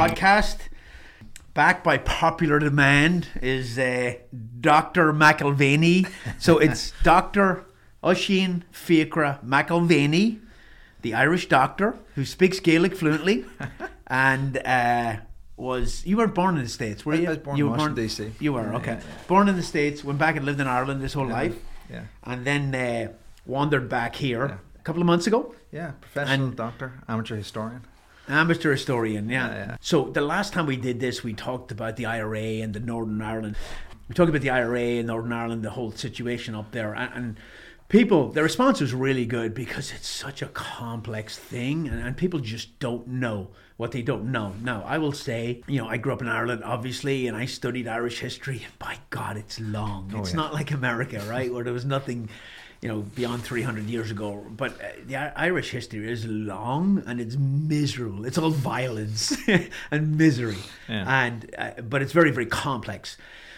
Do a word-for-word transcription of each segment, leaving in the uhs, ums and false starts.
podcast. Back by popular demand is uh, Doctor McIlvaney. So it's Doctor Oisin Fiachra McIlvaney, the Irish doctor who speaks Gaelic fluently, and uh, was you weren't born in the States, were you? I was born you in were Washington born, D C. You were Yeah, okay. yeah, yeah. Born in the States, went back and lived in Ireland his whole Yeah. life, Yeah. and then uh, wandered back here Yeah. a couple of months ago. Yeah, professional And- doctor, amateur historian. Amateur historian, yeah. Yeah, yeah. So the last time we did this, we talked about the I R A and the Northern Ireland. We talked about the I R A and Northern Ireland, the whole situation up there, and, and people, the response was really good because it's such a complex thing, and, and people just don't know what they don't know. Now, I will say, you know, I grew up in Ireland, obviously, and I studied Irish history, and by God, it's long. Oh, it's yeah. not like America, right, where there was nothing, you know, beyond three hundred years ago. But uh, the I- Irish history is long and it's miserable. It's all violence and misery. Yeah. And uh, but it's very, very complex.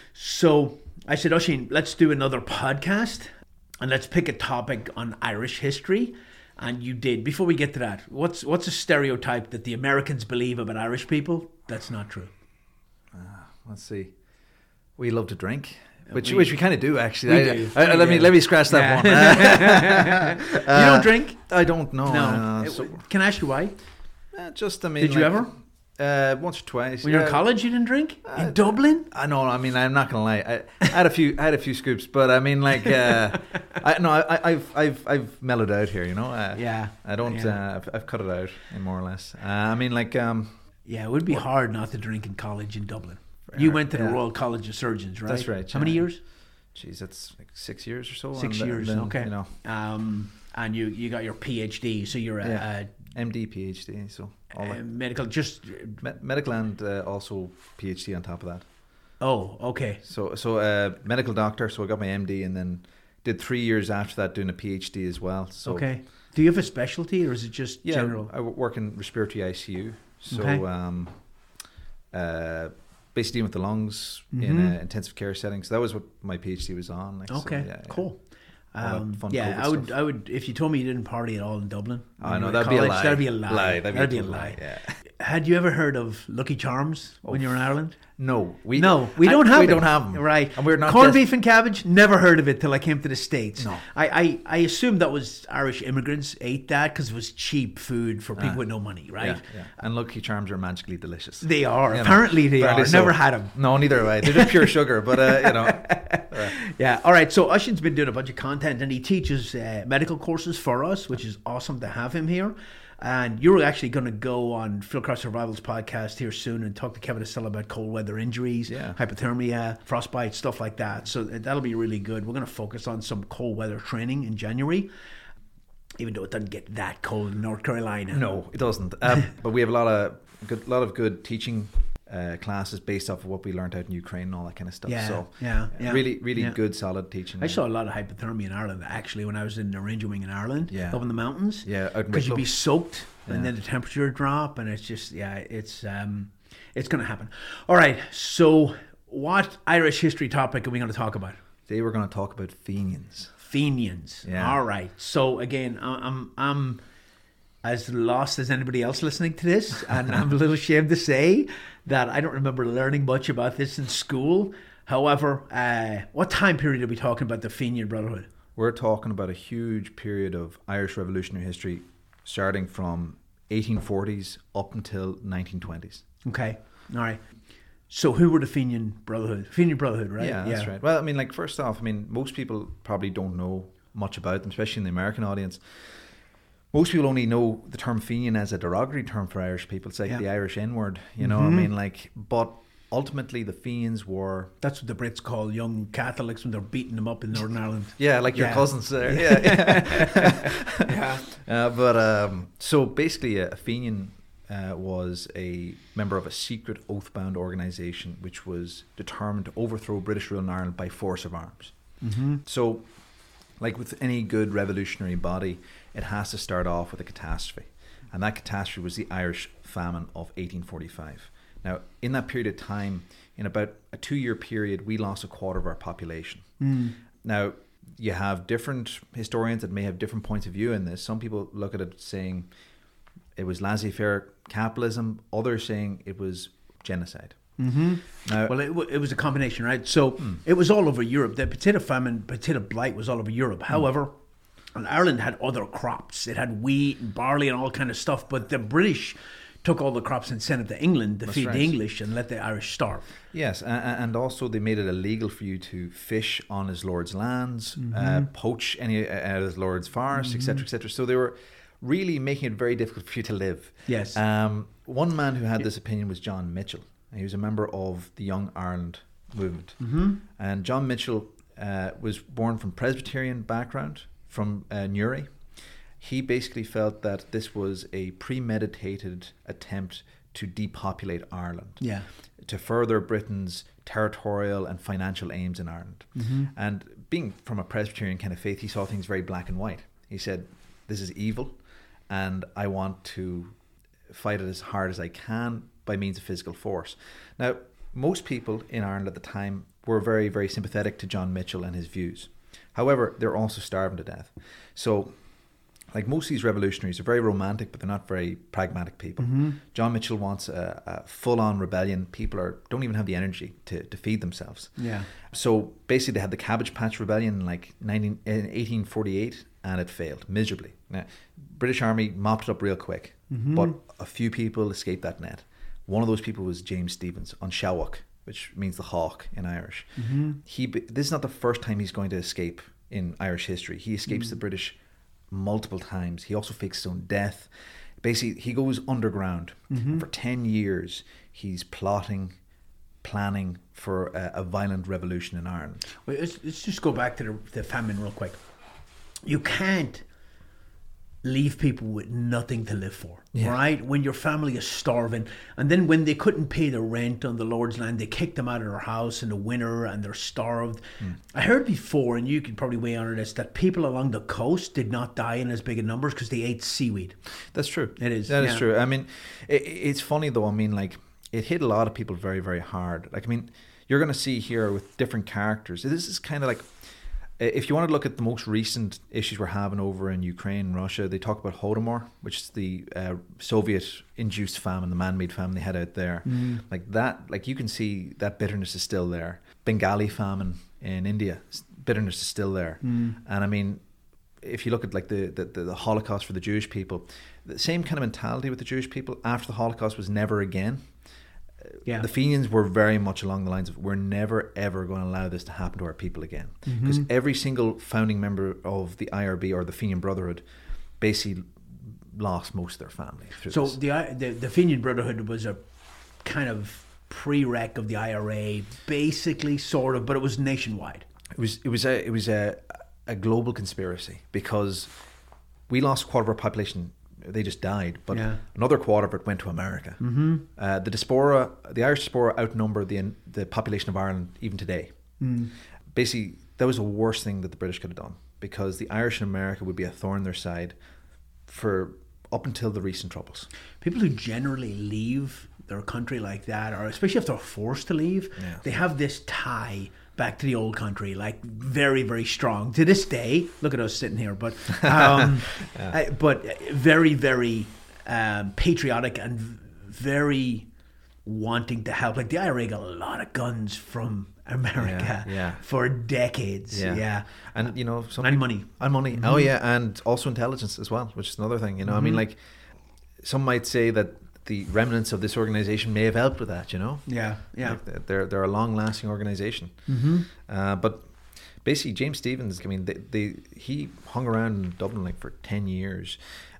So I said, Oisin, let's do another podcast and let's pick a topic on Irish history. And you did. Before we get to that, what's what's a stereotype that the Americans believe about Irish people that's not true? Let's see. We love to drink. Which, we- which we kind of do actually. We I, do. I- We let me do. let me scratch that Yeah. one. You don't drink? I don't know. No. Uh, Uh, so, Can I ask you why? uh, just I mean. Did you like, ever? Uh, once or twice. When you were yeah. in college, you didn't drink? Uh, In Dublin? I know. I mean, I'm not gonna lie. I, I had a few. I had a few scoops, but I mean, like, uh, I no, I, I've, I've, I've mellowed out here. You know. Uh, Yeah. I don't. Yeah. Uh, I've, I've cut it out, more or less. Uh, I mean, like, um, Yeah, it would be hard not to drink in college in Dublin. You went to the Yeah. Royal College of Surgeons, right? That's right, How many yeah. years? geez, that's like six years or so. Six and years, then, okay. You know, Um, and you, you got your PhD, so you're a, Yeah. M D, PhD, so a, all a that. medical, just, Me- medical and uh, also PhD on top of that. oh, okay. So, so uh, medical doctor. So I got my M D and then did three years after that doing a PhD as well. So Okay. Do you have a specialty or is it just yeah, general? I w- work in respiratory I C U. So Okay. um, uh, basically dealing with the lungs in Mhm. uh, intensive care settings. So that was what my PhD was on. Like, so, Okay, yeah, yeah. cool. All that Um, fun yeah, COVID I would. stuff. I would. If you told me you didn't party at all in Dublin, I when know you were at that'd be a college, lie. That'd be a lie. Lie, That'd, be a total lie. Yeah. Had you ever heard of Lucky Charms when you were in Ireland? No, we No, we I- don't have we it. don't have them. Right. And we're not corned des- beef and cabbage. Never heard of it till I came to the States. No. I I, I assumed that was Irish immigrants ate that because it was cheap food for people Ah. with no money, right? Yeah, yeah. And Lucky Charms are magically delicious. They are. You know, Apparently they apparently are. so. Never had them. No, neither have I. They're just pure sugar, but uh, you know. uh, Yeah. All right. So Oisin's been doing a bunch of content, and he teaches uh, medical courses for us, which is awesome to have him here. And you're actually going to go on Phil Cross Survival's podcast here soon and talk to Kevin Estella about cold weather injuries, Yeah. hypothermia, frostbite, stuff like that. So that'll be really good. We're going to focus on some cold weather training in January, even though it doesn't get that cold in North Carolina. No, it doesn't. Um, but we have a lot of good, lot of good teaching uh, classes based off of what we learned out in Ukraine and all that kind of stuff. Yeah, so yeah, yeah, really, really yeah. good, solid teaching. I saw a lot of hypothermia in Ireland actually when I was in the Ranger Wing in Ireland, Yeah. up in the mountains. Yeah, out in because you'd be Wicklow. soaked and Yeah. then the temperature would drop, and it's just yeah, it's um, it's going to happen. All right, so what Irish history topic are we going to talk about? Today we're going to talk about Fenians. Fenians. Yeah. All right. So again, I- I'm I'm as lost as anybody else listening to this, and I'm a little ashamed to say that I don't remember learning much about this in school. However, uh, what time period are we talking about the Fenian Brotherhood? We're talking about a huge period of Irish revolutionary history, starting from eighteen forties up until nineteen twenties. Okay. All right. So who were the Fenian Brotherhood? Fenian Brotherhood, right? Yeah, that's right. Well, I mean, like, first off, I mean, most people probably don't know much about them, especially in the American audience. Most people only know the term Fenian as a derogatory term for Irish people. It's like Yeah. the Irish N-word, you know what I Mhm. mean? Like, but ultimately the Fenians were, That's what the Brits call young Catholics when they're beating them up in Northern Ireland. yeah, like your Yeah. cousins there. Yeah, yeah. Yeah. Uh, but um, so basically, a, a Fenian uh, was a member of a secret oath-bound organisation which was determined to overthrow British rule in Ireland by force of arms. Mm-hmm. So, like with any good revolutionary body, it has to start off with a catastrophe. And that catastrophe was the Irish famine of eighteen forty-five. Now, in that period of time, in about a two-year period, we lost a quarter of our population. Mm. Now, you have different historians that may have different points of view in this. Some people look at it saying it was laissez-faire capitalism. Others saying it was genocide. Mm-hmm. Now, well, it, w- it was a combination, right? So mm. it was all over Europe. The potato famine, potato blight was all over Europe. Mm. However, and Ireland had other crops. It had wheat and barley and all kind of stuff. But the British took all the crops and sent it to England to That's feed right. the English and let the Irish starve. Yes, and also they made it illegal for you to fish on his lord's lands, mm-hmm. uh, poach any out of his lord's forests, et cetera, et cetera. So they were really making it very difficult for you to live. Yes. Um, one man who had this opinion was John Mitchell. He was a member of the Young Ireland movement. Mm-hmm. And John Mitchell uh, was born from Presbyterian background, from uh, Newry. He basically felt that this was a premeditated attempt to depopulate Ireland, yeah. to further Britain's territorial and financial aims in Ireland. Mm-hmm. And being from a Presbyterian kind of faith, he saw things very black and white. He said, this is evil, and I want to fight it as hard as I can by means of physical force. Now, most people in Ireland at the time were very, very sympathetic to John Mitchell and his views. However, they're also starving to death. So, like most of these revolutionaries, are very romantic, but they're not very pragmatic people. Mm-hmm. John Mitchell wants a, a full-on rebellion. People are don't even have the energy to, to feed themselves. Yeah. So basically, they had the Cabbage Patch Rebellion in like nineteen, in eighteen forty-eight, and it failed miserably. Now, British Army mopped it up real quick, mm-hmm. but a few people escaped that net. One of those people was James Stephens on Shawak, which means the hawk in Irish. Mm-hmm. He this is not the first time he's going to escape in Irish history. He escapes mm-hmm. the British multiple times. He also fakes his own death. Basically, he goes underground. Mm-hmm. For ten years, he's plotting, planning for a, a violent revolution in Ireland. Wait, let's, let's just go back to the, the famine real quick. You can't leave people with nothing to live for, yeah. right? When your family is starving, and then when they couldn't pay the rent on the Lord's land, they kicked them out of their house in the winter and they're starved. Mm. I heard before, and you could probably weigh on this, that people along the coast did not die in as big a numbers because they ate seaweed. That's true. It is. That yeah. is true. I mean, it, it's funny though. I mean, like, it hit a lot of people very, very hard. Like, I mean, you're going to see here with different characters. This is kind of like, if you want to look at the most recent issues we're having over in Ukraine and Russia, they talk about Holodomor, which is the uh, Soviet-induced famine, the man-made famine they had out there. Mm. Like that, like you can see that bitterness is still there. Bengali famine in India, bitterness is still there. Mm. And I mean, if you look at like the, the, the Holocaust for the Jewish people, the same kind of mentality with the Jewish people after the Holocaust was never again. Yeah. The Fenians were very much along the lines of, we're never ever going to allow this to happen to our people again, because mm-hmm. every single founding member of the I R B or the Fenian Brotherhood basically lost most of their family through so this. the, the the Fenian Brotherhood was a kind of prereq of the I R A, basically, sort of, but it was nationwide. It was it was a it was a a global conspiracy, because we lost a quarter of our population. They just died, but yeah. another quarter of it went to America. Mm-hmm. Uh, the diaspora, the Irish diaspora, outnumber the the population of Ireland even today. Mm. Basically, that was the worst thing that the British could have done, because the Irish in America would be a thorn in their side for up until the recent troubles. People who generally leave their country like that, or especially if they're forced to leave, yeah. they have this tie back to the old country, like very, very strong to this day. Look at us sitting here, but um, yeah. uh, but very, very um, patriotic and very wanting to help. Like the I R A got a lot of guns from America yeah, yeah. for decades. Yeah, yeah. and you know, some and people, money, and money. Mm-hmm. Oh yeah, and also intelligence as well, which is another thing. You know, mm-hmm. I mean, like some might say that the remnants of this organization may have helped with that, you know. Yeah, yeah. Like they're they're a long-lasting organization. Mm-hmm. Uh, but basically, James Stephens, I mean, they, they he hung around in Dublin like for ten years,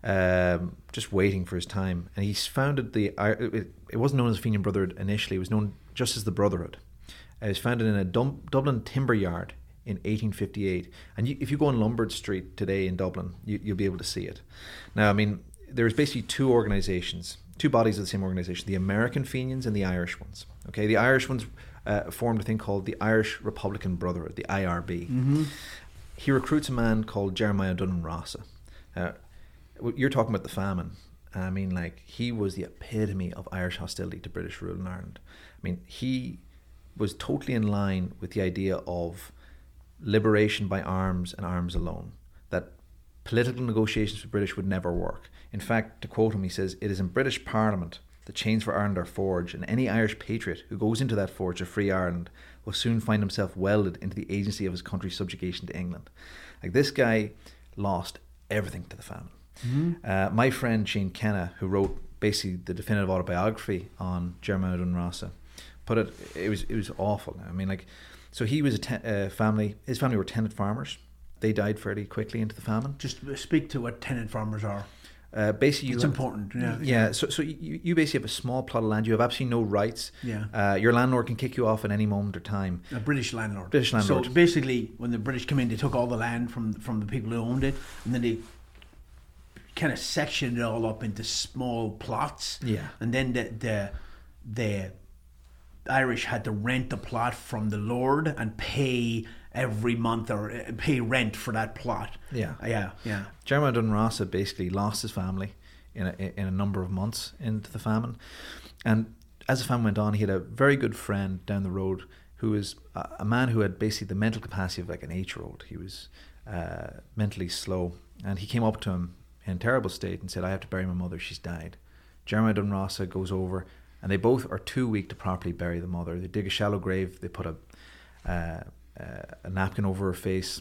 um, just waiting for his time, and he's founded the. It, it wasn't known as Fenian Brotherhood initially; it was known just as the Brotherhood. It was founded in a Dum- Dublin timber yard in eighteen fifty-eight, and you, if you go on Lombard Street today in Dublin, you, you'll be able to see it. Now, I mean, there's basically two organizations. Two bodies of the same organization, the American Fenians and the Irish ones. Okay, the Irish ones uh, formed a thing called the Irish Republican Brotherhood, the I R B. Mm-hmm. He recruits a man called Jeremiah Dunnan Rossa. Uh, you're talking about the famine. I mean, like, he was the epitome of Irish hostility to British rule in Ireland. I mean, he was totally in line with the idea of liberation by arms and arms alone. That political negotiations with the British would never work. In fact, to quote him, he says, "It is in British Parliament the chains for Ireland are forged, and any Irish patriot who goes into that forge to free Ireland will soon find himself welded into the agency of his country's subjugation to England." Like, this guy lost everything to the famine. Mm-hmm. Uh, my friend Shane Kenna, who wrote basically the definitive autobiography on Jeremiah Dun Rossa, put it, it was it was awful. I mean, like, so he was a te- uh, family, his family were tenant farmers. They died fairly quickly into the famine. Just speak to what tenant farmers are. Uh, basically, it's you, important. Yeah. Yeah. So, so you, you basically have a small plot of land. You have absolutely no rights. Yeah. Uh, your landlord can kick you off at any moment or time. A British landlord. British landlord. So basically, when the British came in, they took all the land from from the people who owned it, and then they kind of sectioned it all up into small plots. Yeah. And then the the the Irish had to rent the plot from the lord and pay every month or pay rent for that plot. Yeah. Yeah, yeah. Jeremiah Dun Rossa basically lost his family in a, in a number of months into the famine. And as the famine went on, he had a very good friend down the road who was a, a man who had basically the mental capacity of like an eight-year-old. He was uh, mentally slow. And he came up to him in a terrible state and said, "I have to bury my mother, she's died." Jeremiah Dun Rossa goes over, and they both are too weak to properly bury the mother. They dig a shallow grave, they put a... Uh, Uh, a napkin over her face,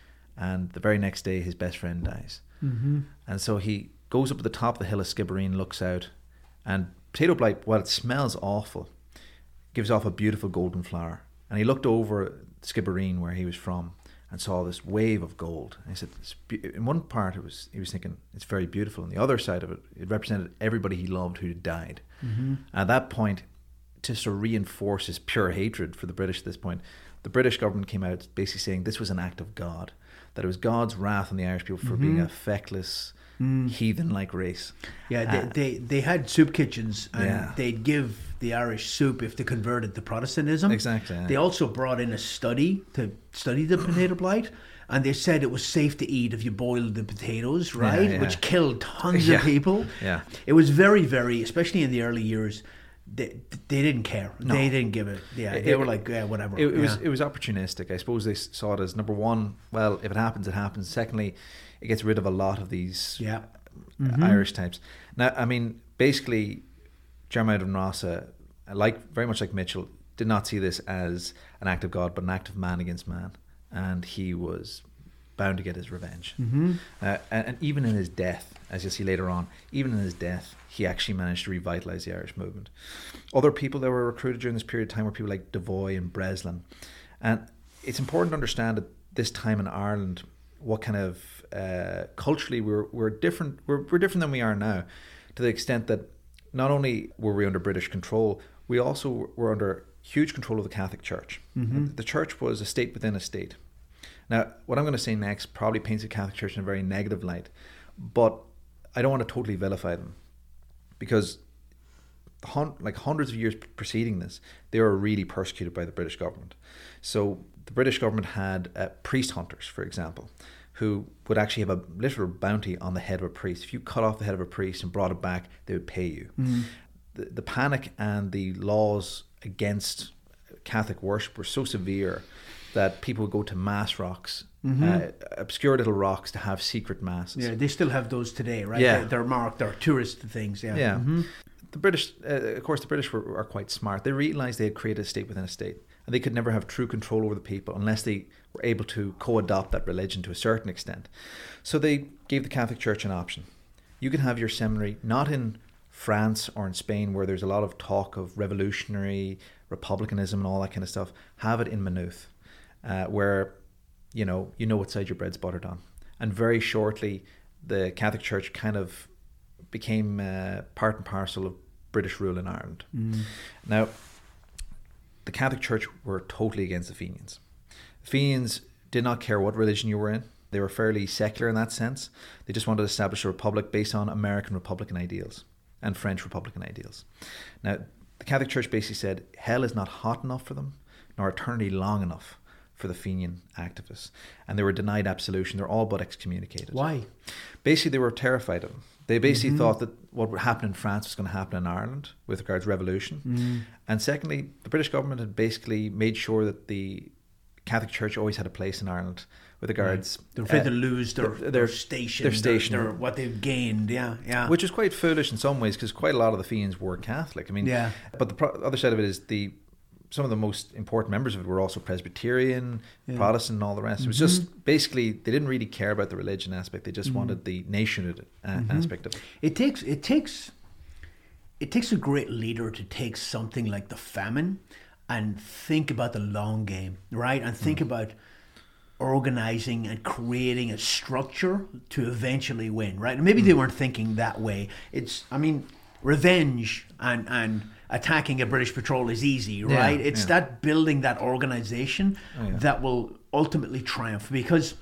and the very next day his best friend dies. Mm-hmm. And so he goes up at the top of the hill of Skibbereen, looks out, and potato blight, while it smells awful, gives off a beautiful golden flower. And he looked over Skibbereen, where he was from, and saw this wave of gold. And he said, it's be-. in one part it was he was thinking it's very beautiful, and the other side of it, it represented everybody he loved who had died. Mm-hmm. At that point, to sort of reinforce his pure hatred for the British at this point, the British government came out basically saying this was an act of God, that it was God's wrath on the Irish people for mm-hmm. being a feckless, mm. heathen-like race. Yeah, they, uh, they they had soup kitchens, and yeah. they'd give the Irish soup if they converted to Protestantism. Exactly. Yeah. They also brought in a study to study the potato blight, and they said it was safe to eat if you boiled the potatoes, right? Yeah, yeah. Which killed tons yeah. of people. Yeah. It was very, very, especially in the early years, They, they didn't care. No. They didn't give it. Yeah, it, they were like, yeah, whatever. It, it yeah. was it was opportunistic. I suppose they saw it as, number one, well, if it happens, it happens. Secondly, it gets rid of a lot of these yeah. mm-hmm. Irish types. Now, I mean, basically, Jeremiah Dun Rossa, like very much like Mitchell, did not see this as an act of God, but an act of man against man, and he was bound to get his revenge. Mm-hmm. Uh, and, and even in his death, as you'll see later on, even in his death, he actually managed to revitalise the Irish movement. Other people that were recruited during this period of time were people like Devoy and Breslin. And it's important to understand at this time in Ireland what kind of uh, culturally we're we're different we're, we're different than we are now, to the extent that not only were we under British control, we also were under huge control of the Catholic Church. Mm-hmm. The church was a state within a state. Now, what I'm going to say next probably paints the Catholic Church in a very negative light, but I don't want to totally vilify them, because hun- like hundreds of years preceding this, they were really persecuted by the British government. So the British government had uh, priest hunters, for example, who would actually have a literal bounty on the head of a priest. If you cut off the head of a priest and brought it back, they would pay you. Mm. The, the panic and the laws against Catholic worship were so severe that people would go to mass rocks, mm-hmm. uh, obscure little rocks, to have secret masses. Yeah, they still have those today, right? Yeah. They're, they're marked, they're tourist things, yeah. Yeah. Mm-hmm. The British, uh, of course, the British were, are quite smart. They realised they had created a state within a state, and they could never have true control over the people unless they were able to co-adopt that religion to a certain extent. So they gave the Catholic Church an option. You can have your seminary not in France or in Spain, where there's a lot of talk of revolutionary republicanism and all that kind of stuff. Have it in Maynooth. Uh, where, you know, you know what side your bread's buttered on. And very shortly, the Catholic Church kind of became uh, part and parcel of British rule in Ireland. Mm. Now, the Catholic Church were totally against the Fenians. The Fenians did not care what religion you were in. They were fairly secular in that sense. They just wanted to establish a republic based on American Republican ideals and French Republican ideals. Now, the Catholic Church basically said hell is not hot enough for them, nor eternity long enough for the Fenian activists, and they were denied absolution. They're all but excommunicated. Why? Basically, they were terrified of them. They basically mm-hmm. thought that what would happen in France was going to happen in Ireland with regards to revolution. Mm. And secondly, the British government had basically made sure that the Catholic Church always had a place in Ireland with regards. Right. They're afraid uh, to lose their, their, their station, their station, their, their, what they've gained. Yeah, yeah. Which is quite foolish in some ways, because quite a lot of the Fianns were Catholic. I mean, yeah. But the pro- other side of it is the some of the most important members of it were also Presbyterian, yeah. Protestant, and all the rest. Mm-hmm. It was just basically they didn't really care about the religion aspect. They just mm-hmm. wanted the nationhood uh, mm-hmm. aspect of it. It takes it takes it takes a great leader to take something like the famine and think about the long game, right? And think mm. about organizing and creating a structure to eventually win, right? And maybe mm. they weren't thinking that way. It's, I mean, revenge and and attacking a British patrol is easy, right? Yeah, it's yeah. that building that organization oh, yeah. that will ultimately triumph, because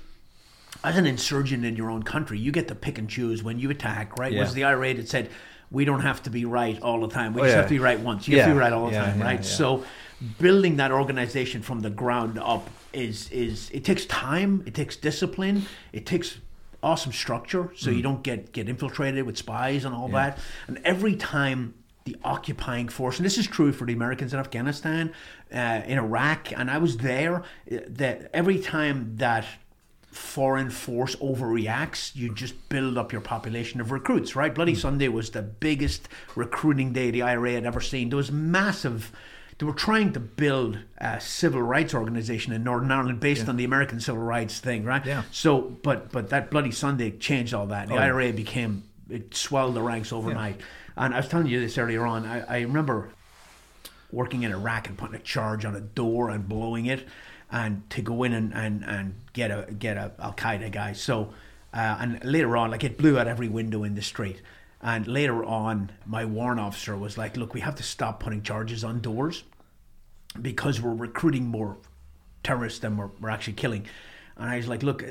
as an insurgent in your own country, you get to pick and choose when you attack, right? Yeah. Was the I R A that said, we don't have to be right all the time. We oh, just yeah. have to be right once. You yeah. have to be right all the yeah, time, yeah, right? Yeah. So building that organization from the ground up is, is it takes time, it takes discipline, it takes awesome structure so mm. you don't get, get infiltrated with spies and all yeah. that. And every time the occupying force, and this is true for the Americans in Afghanistan, uh, in Iraq, and I was there, that every time that foreign force overreacts, you just build up your population of recruits, right? Bloody mm. Sunday was the biggest recruiting day the I R A had ever seen. There was massive, they were trying to build a civil rights organization in Northern Ireland based yeah. on the American civil rights thing, right? Yeah. So, but but that Bloody Sunday changed all that. The oh, I R A became, it swelled the ranks overnight. Yeah. And I was telling you this earlier on, I, I remember working in Iraq and putting a charge on a door and blowing it, and to go in and, and, and get a get a Al-Qaeda guy. So, uh, and later on, like, it blew out every window in the street. And later on, my warrant officer was like, look, we have to stop putting charges on doors because we're recruiting more terrorists than we're, we're actually killing. And I was like, look,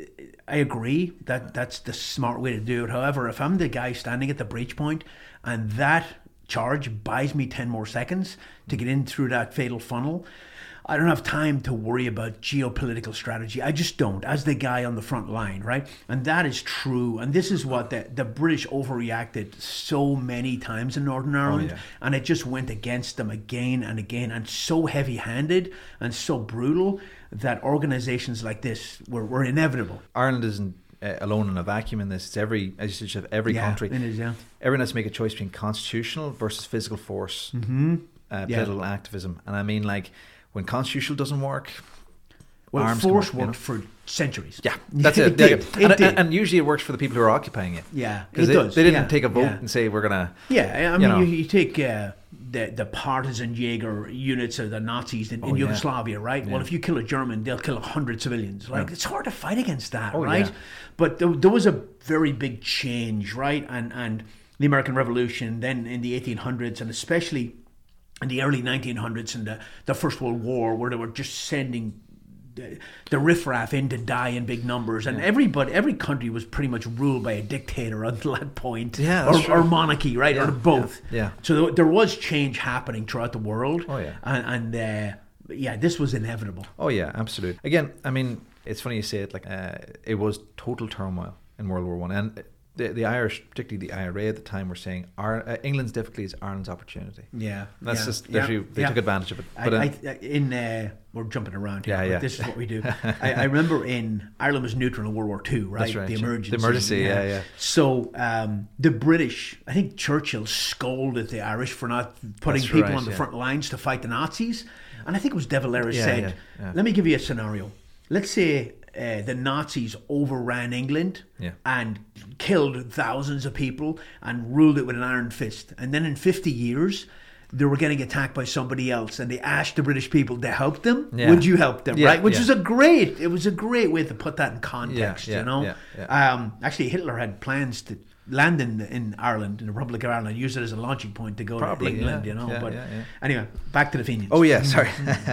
I agree that that's the smart way to do it. However, if I'm the guy standing at the breach point and that charge buys me ten more seconds to get in through that fatal funnel, I don't have time to worry about geopolitical strategy. I just don't, as the guy on the front line, right? And that is true. And this is what the, the British overreacted so many times in Northern Ireland. Oh, yeah. And it just went against them again and again, and so heavy-handed and so brutal that organizations like this were, were inevitable. Ireland isn't uh, alone in a vacuum in this. It's every, as you said, every yeah, country. It is, yeah. Everyone has to make a choice between constitutional versus physical force, mm-hmm. uh, political yeah. activism. And I mean, like, when constitutional doesn't work, well, arms force come up, worked you know? for centuries. Yeah, that's it. it, did. it and, did. And usually it works for the people who are occupying it. Yeah, it because they, does. they didn't yeah. take a vote yeah. and say we're gonna. Yeah, I mean, you, know. you, you take uh, the the partisan Jaeger units of the Nazis in, in oh, Yugoslavia, yeah. right? Yeah. Well, if you kill a German, they'll kill a hundred civilians. Like, yeah. it's hard to fight against that, oh, right? Yeah. But there, there was a very big change, right? And and the American Revolution, then in the eighteen hundreds, and especially in the early nineteen hundreds and the, the First World War, where they were just sending the, the riffraff in to die in big numbers, and yeah. everybody, every country was pretty much ruled by a dictator until that point, yeah, or, or monarchy, right, yeah, or both. Yeah. yeah. So there was change happening throughout the world. Oh yeah, and, and uh, yeah, this was inevitable. Oh yeah, absolutely. Again, I mean, it's funny you say it. Like, uh, it was total turmoil in World War One, and the the Irish, particularly the I R A at the time, were saying our, uh, England's difficulty is Ireland's opportunity. Yeah, that's yeah, just yeah, they yeah. took advantage of it. But I, uh, I, in uh, we're jumping around here. Yeah, but yeah. This is what we do. I, I remember in Ireland was neutral in World War Two, right? That's right. The emergency. The emergency. Yeah, yeah. yeah. So um, the British, I think Churchill scolded the Irish for not putting That's people right, on the yeah. front lines to fight the Nazis, and I think it was De Valera Yeah, said, yeah, yeah. "Let me give you a scenario. Let's say." Uh, the Nazis overran England yeah. and killed thousands of people and ruled it with an iron fist. And then in fifty years, they were getting attacked by somebody else, and they asked the British people to help them. Yeah. Would you help them? Yeah, right? Which yeah. was a great. It was a great way to put that in context. Yeah, yeah, you know. yeah, yeah. Um, actually, Hitler had plans to land in in Ireland, in the Republic of Ireland, and use it as a launching point to go Probably, to England. yeah, you know. yeah, but yeah, yeah. anyway, back to the Fenians. Oh yeah, sorry.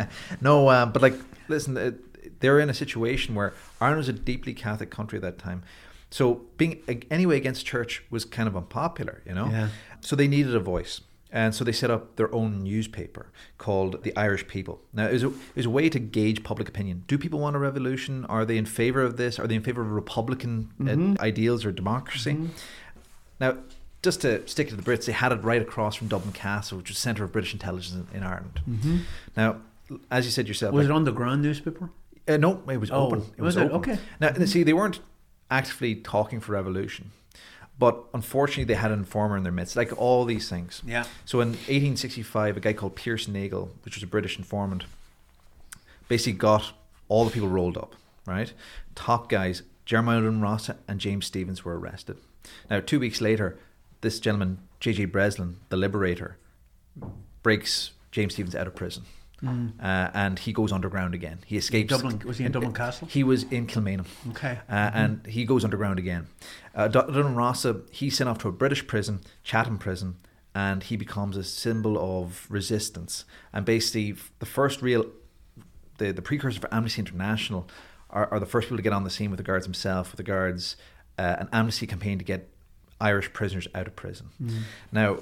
no, um, but like, listen. Uh, They're in a situation where Ireland was a deeply Catholic country at that time. So being anyway against church was kind of unpopular, you know? Yeah. So they needed a voice. And so they set up their own newspaper called The Irish People. Now, it was, a, it was a way to gauge public opinion. Do people want a revolution? Are they in favour of this? Are they in favour of Republican mm-hmm. uh, ideals or democracy? Mm-hmm. Now, just to stick to the Brits, they had it right across from Dublin Castle, which was the centre of British intelligence in, in Ireland. Mm-hmm. Now, as you said yourself, Was like, it underground newspaper? Uh, no, it was Oh, open. It was was, it? open. Okay. Now, see, they weren't actively talking for revolution, but unfortunately, they had an informer in their midst, like all these things. Yeah. So in eighteen sixty-five, a guy called Pierce Nagel, which was a British informant, basically got all the people rolled up. Right, top guys, Jeremiah Rossa and James Stephens were arrested. Now, two weeks later, this gentleman, J J Breslin, the Liberator, breaks James Stephens out of prison. Mm. Uh, and he goes underground again. He escapes. Dublin, was he in Dublin Castle? He was in Kilmainham. Okay. Uh, mm-hmm. And he goes underground again. Uh, Donald Rossa, he's sent off to a British prison, Chatham Prison, and he becomes a symbol of resistance. And basically, the first real, the, the precursor for Amnesty International are, are the first people to get on the scene with the guards himself, with the guards, uh, an amnesty campaign to get Irish prisoners out of prison. Mm. Now,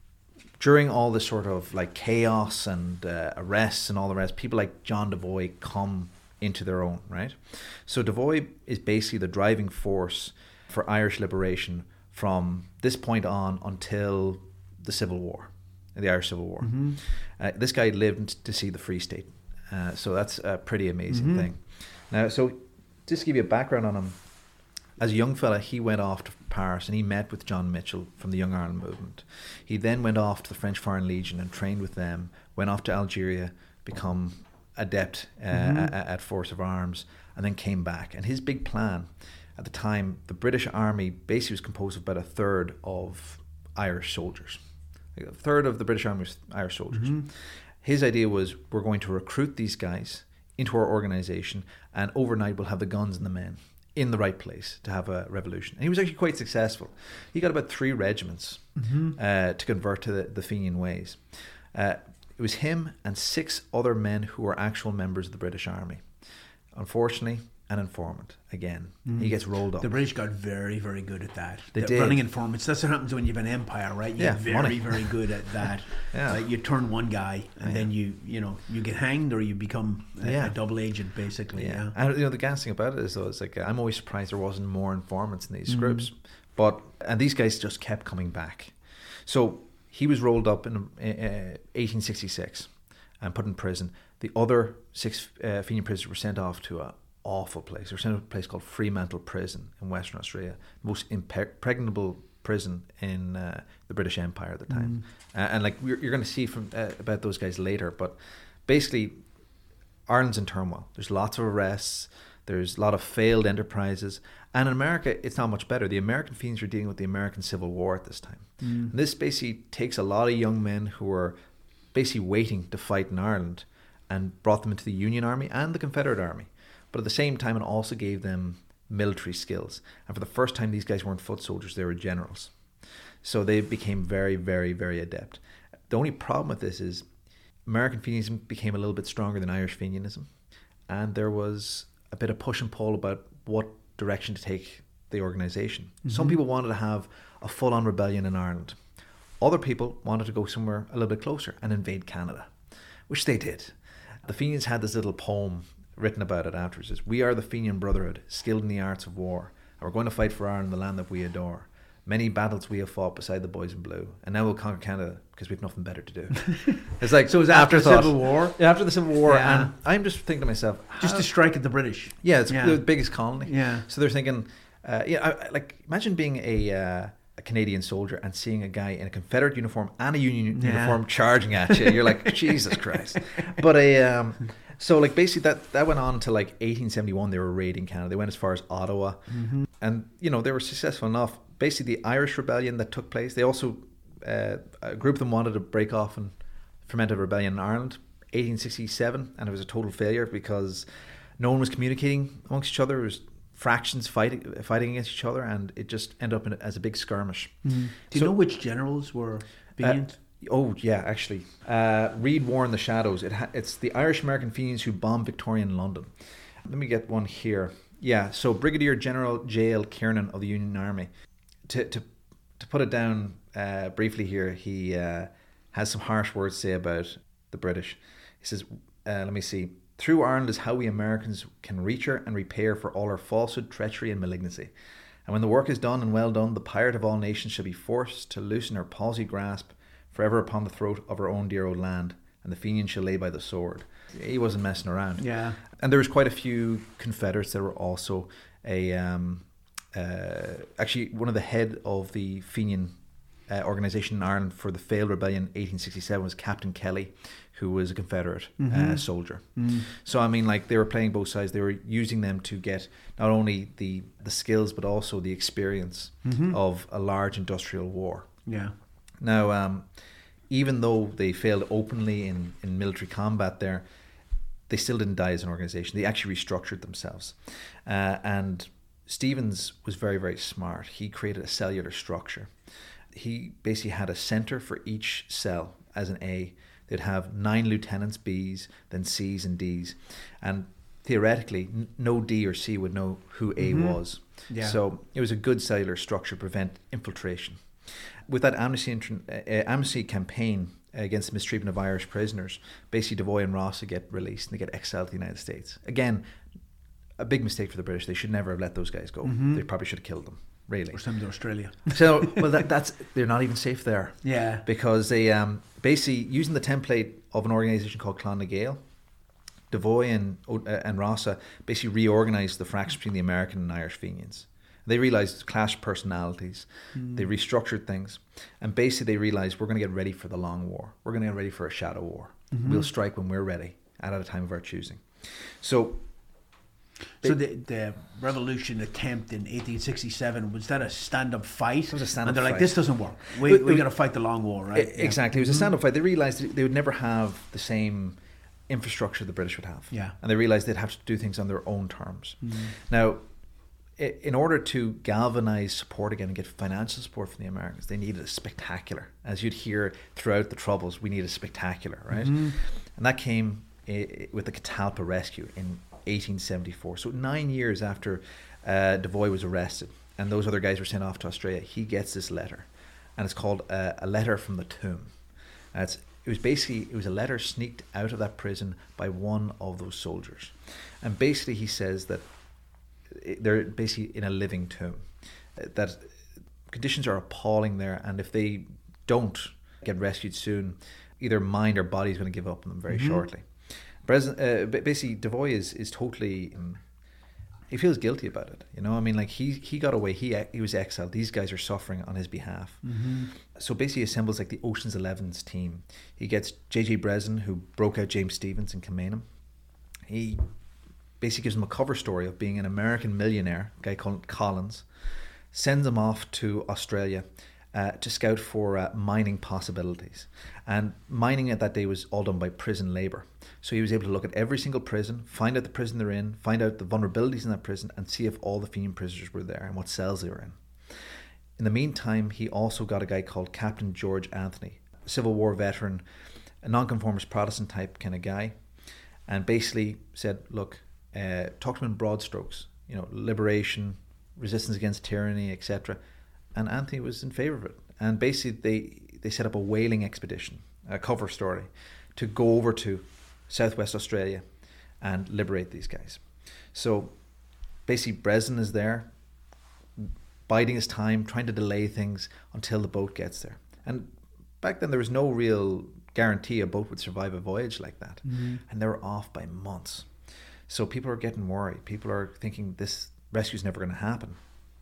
during all this sort of like chaos and uh, arrests and all the rest, people like John Devoy come into their own, right? So Devoy is basically the driving force for Irish liberation from this point on until the Civil War, the Irish Civil War. Mm-hmm. Uh, this guy lived to see the Free State. Uh, so that's a pretty amazing mm-hmm. thing. Now, so just to give you a background on him, as a young fella, he went off to Paris and he met with John Mitchell from the Young Ireland movement. He then went off to the French Foreign Legion and trained with them, went off to Algeria, become adept uh, mm-hmm. at, at force of arms, and then came back. And his big plan at the time, the British Army basically was composed of about a third of Irish soldiers. A third of the British Army was Irish soldiers. Mm-hmm. His idea was, we're going to recruit these guys into our organisation, and overnight we'll have the guns and the men in the right place to have a revolution. And he was actually quite successful. He got about three regiments mm-hmm. uh, to convert to the, the Fenian ways. Uh, it was him and six other men who were actual members of the British Army. Unfortunately, an informant again. Mm. He gets rolled up. The British got very, very good at that. They the, did. Running informants. That's what happens when you have an empire, right? You yeah, get very, money. very good at that. yeah. Like you turn one guy, and yeah. then you, you know, you get hanged or you become a, yeah. a double agent, basically. Yeah. yeah. And you know, the gas thing about it is, though, it's like I'm always surprised there wasn't more informants in these mm. groups. Mm-hmm. But and these guys just kept coming back. So he was rolled up in uh, eighteen sixty-six and put in prison. The other six uh, Fenian prisoners were sent off to a awful place. They were sent to a place called Fremantle Prison in Western Australia, the most impregnable prison in uh, the British Empire at the time. Mm. Uh, and like we're, you're going to see from uh, about those guys later, but basically Ireland's in turmoil. There's lots of arrests. There's a lot of failed enterprises. And in America, it's not much better. The American Fenians are dealing with the American Civil War at this time. Mm. And this basically takes a lot of young men who were basically waiting to fight in Ireland and brought them into the Union Army and the Confederate Army. But at the same time, it also gave them military skills. And for the first time, these guys weren't foot soldiers, they were generals. So they became very, very, very adept. The only problem with this is American Fenianism became a little bit stronger than Irish Fenianism. And there was a bit of push and pull about what direction to take the organisation. Mm-hmm. Some people wanted to have a full-on rebellion in Ireland. Other people wanted to go somewhere a little bit closer and invade Canada, which they did. The Fenians had this little poem written about it afterwards. Is, we are the Fenian Brotherhood, skilled in the arts of war, and we're going to fight for Ireland, the land that we adore. Many battles we have fought beside the boys in blue, and now we'll conquer Canada because we've nothing better to do. It's like, so it was after the Civil War? Yeah, after the Civil War, yeah. and I'm just thinking to myself, just to strike at the British. Yeah, it's yeah. the biggest colony. Yeah. So they're thinking, uh, yeah, I, like imagine being a uh, a Canadian soldier and seeing a guy in a Confederate uniform and a Union yeah. uniform charging at you. You're like, Jesus Christ. But a um, so like basically that that went on until like eighteen seventy-one. They were raiding Canada. They went as far as Ottawa, mm-hmm. and you know they were successful enough. Basically, the Irish rebellion that took place. They also uh, a group of them wanted to break off and foment a rebellion in Ireland, eighteen sixty-seven, and it was a total failure because no one was communicating amongst each other. It was fractions fighting fighting against each other, and it just ended up in, as a big skirmish. Mm. Do you so, know which generals were being? Uh, oh yeah, actually, uh, Reed War in the Shadows. It ha- it's the Irish American Fenians who bombed Victorian London. Let me get one here. Yeah, so Brigadier General J L Kiernan of the Union Army. To to to put it down uh, briefly here, he uh, has some harsh words to say about the British. He says, uh, let me see. Through Ireland is how we Americans can reach her and repay her for all her falsehood, treachery and malignancy. And when the work is done and well done, the pirate of all nations shall be forced to loosen her palsy grasp forever upon the throat of her own dear old land, and the Fenians shall lay by the sword. He wasn't messing around. Yeah. And there was quite a few Confederates that were also a um, uh, actually one of the head of the Fenian uh, organisation in Ireland for the failed rebellion eighteen sixty-seven was Captain Kelly, who was a Confederate mm-hmm. uh, soldier. Mm. So I mean, like, they were playing both sides. They were using them to get not only the the skills but also the experience mm-hmm. of a large industrial war. Yeah. Now, um, even though they failed openly in, in military combat there, they still didn't die as an organisation. They actually restructured themselves. Uh, and Stevens was very, very smart. He created a cellular structure. He basically had a centre for each cell as an A. They'd have nine lieutenants, Bs, then Cs and Ds. And theoretically, n- no D or C would know who A mm-hmm. was. Yeah. So it was a good cellular structure to prevent infiltration. With that amnesty, uh, amnesty campaign against the mistreatment of Irish prisoners, basically Devoy and Rossa get released and they get exiled to the United States. Again, a big mistake for the British. They should never have let those guys go. Mm-hmm. They probably should have killed them, really. Or sent them to Australia. So, well, that, that's they're not even safe there. Yeah. Because they um, basically, using the template of an organisation called Clan na Gael, Devoy and, uh, and Rossa basically reorganised the fractions between the American and Irish Fenians. They realised clash personalities. Mm. They restructured things. And basically they realised we're going to get ready for the long war. We're going to get ready for a shadow war. Mm-hmm. We'll strike when we're ready and at a time of our choosing. So so the, the revolution attempt in eighteen sixty-seven, was that a stand-up fight? It was a stand-up fight. And they're like, this doesn't work. We we got to fight the long war, right? Exactly. Yeah. It was a stand-up fight. They realised they would never have the same infrastructure the British would have. Yeah. And they realised they'd have to do things on their own terms. Mm. Now, in order to galvanize support again and get financial support from the Americans, they needed a spectacular. As you'd hear throughout the Troubles, we need a spectacular, right? Mm-hmm. And that came with the Catalpa rescue in eighteen seventy-four. So nine years after uh, Devoy was arrested and those other guys were sent off to Australia, he gets this letter. And it's called uh, A Letter from the Tomb. And it's, it was basically, it was a letter sneaked out of that prison by one of those soldiers. And basically he says that they're basically in a living tomb, that conditions are appalling there, and if they don't get rescued soon, either mind or body is going to give up on them very mm-hmm. shortly. Uh, basically, Devoy is, is totally, um, he feels guilty about it. You know, I mean, like he he got away, he he was exiled. These guys are suffering on his behalf. Mm-hmm. So basically, he assembles like the Ocean's Eleven's team. He gets J J Breslin, who broke out James Stephens in Kilmainham. He basically gives him a cover story of being an American millionaire, a guy called Collins, sends him off to Australia uh, to scout for uh, mining possibilities. And mining at that day was all done by prison labour. So he was able to look at every single prison, find out the prison they're in, find out the vulnerabilities in that prison, and see if all the Fenian prisoners were there and what cells they were in. In the meantime, he also got a guy called Captain George Anthony, a Civil War veteran, a nonconformist Protestant type kind of guy, and basically said, look, Uh, talk to him in broad strokes, you know, liberation, resistance against tyranny, et cetera. And Anthony was in favour of it. And basically, they they set up a whaling expedition, a cover story, to go over to Southwest Australia and liberate these guys. So basically, Breslin is there, biding his time, trying to delay things until the boat gets there. And back then, there was no real guarantee a boat would survive a voyage like that, mm-hmm. and they were off by months. So people are getting worried. People are thinking this rescue's never going to happen.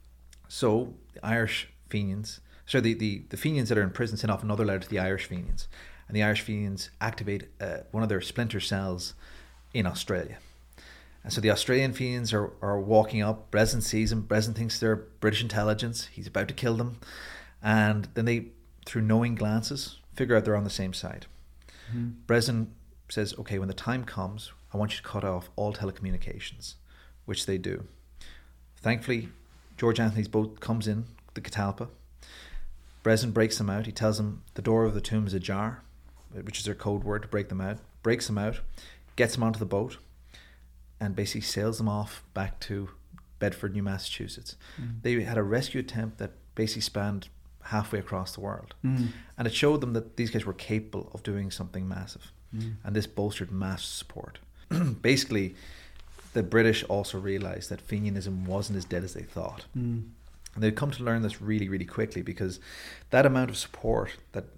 So the Irish Fenians, sorry, the, the, the Fenians that are in prison send off another letter to the Irish Fenians. And the Irish Fenians activate uh, one of their splinter cells in Australia. And so the Australian Fenians are, are walking up. Breslin sees them. Breslin thinks they're British intelligence. He's about to kill them. And then they, through knowing glances, figure out they're on the same side. Mm-hmm. Breslin says, okay, when the time comes, I want you to cut off all telecommunications, which they do. Thankfully, George Anthony's boat comes in, the Catalpa. Breslin breaks them out. He tells them the door of the tomb is ajar, which is their code word to break them out. Breaks them out, gets them onto the boat, and basically sails them off back to Bedford, New Massachusetts. Mm. They had a rescue attempt that basically spanned halfway across the world. Mm. And it showed them that these guys were capable of doing something massive. Mm. And this bolstered mass support. Basically, the British also realised that Fenianism wasn't as dead as they thought. Mm. And they'd come to learn this really, really quickly, because that amount of support that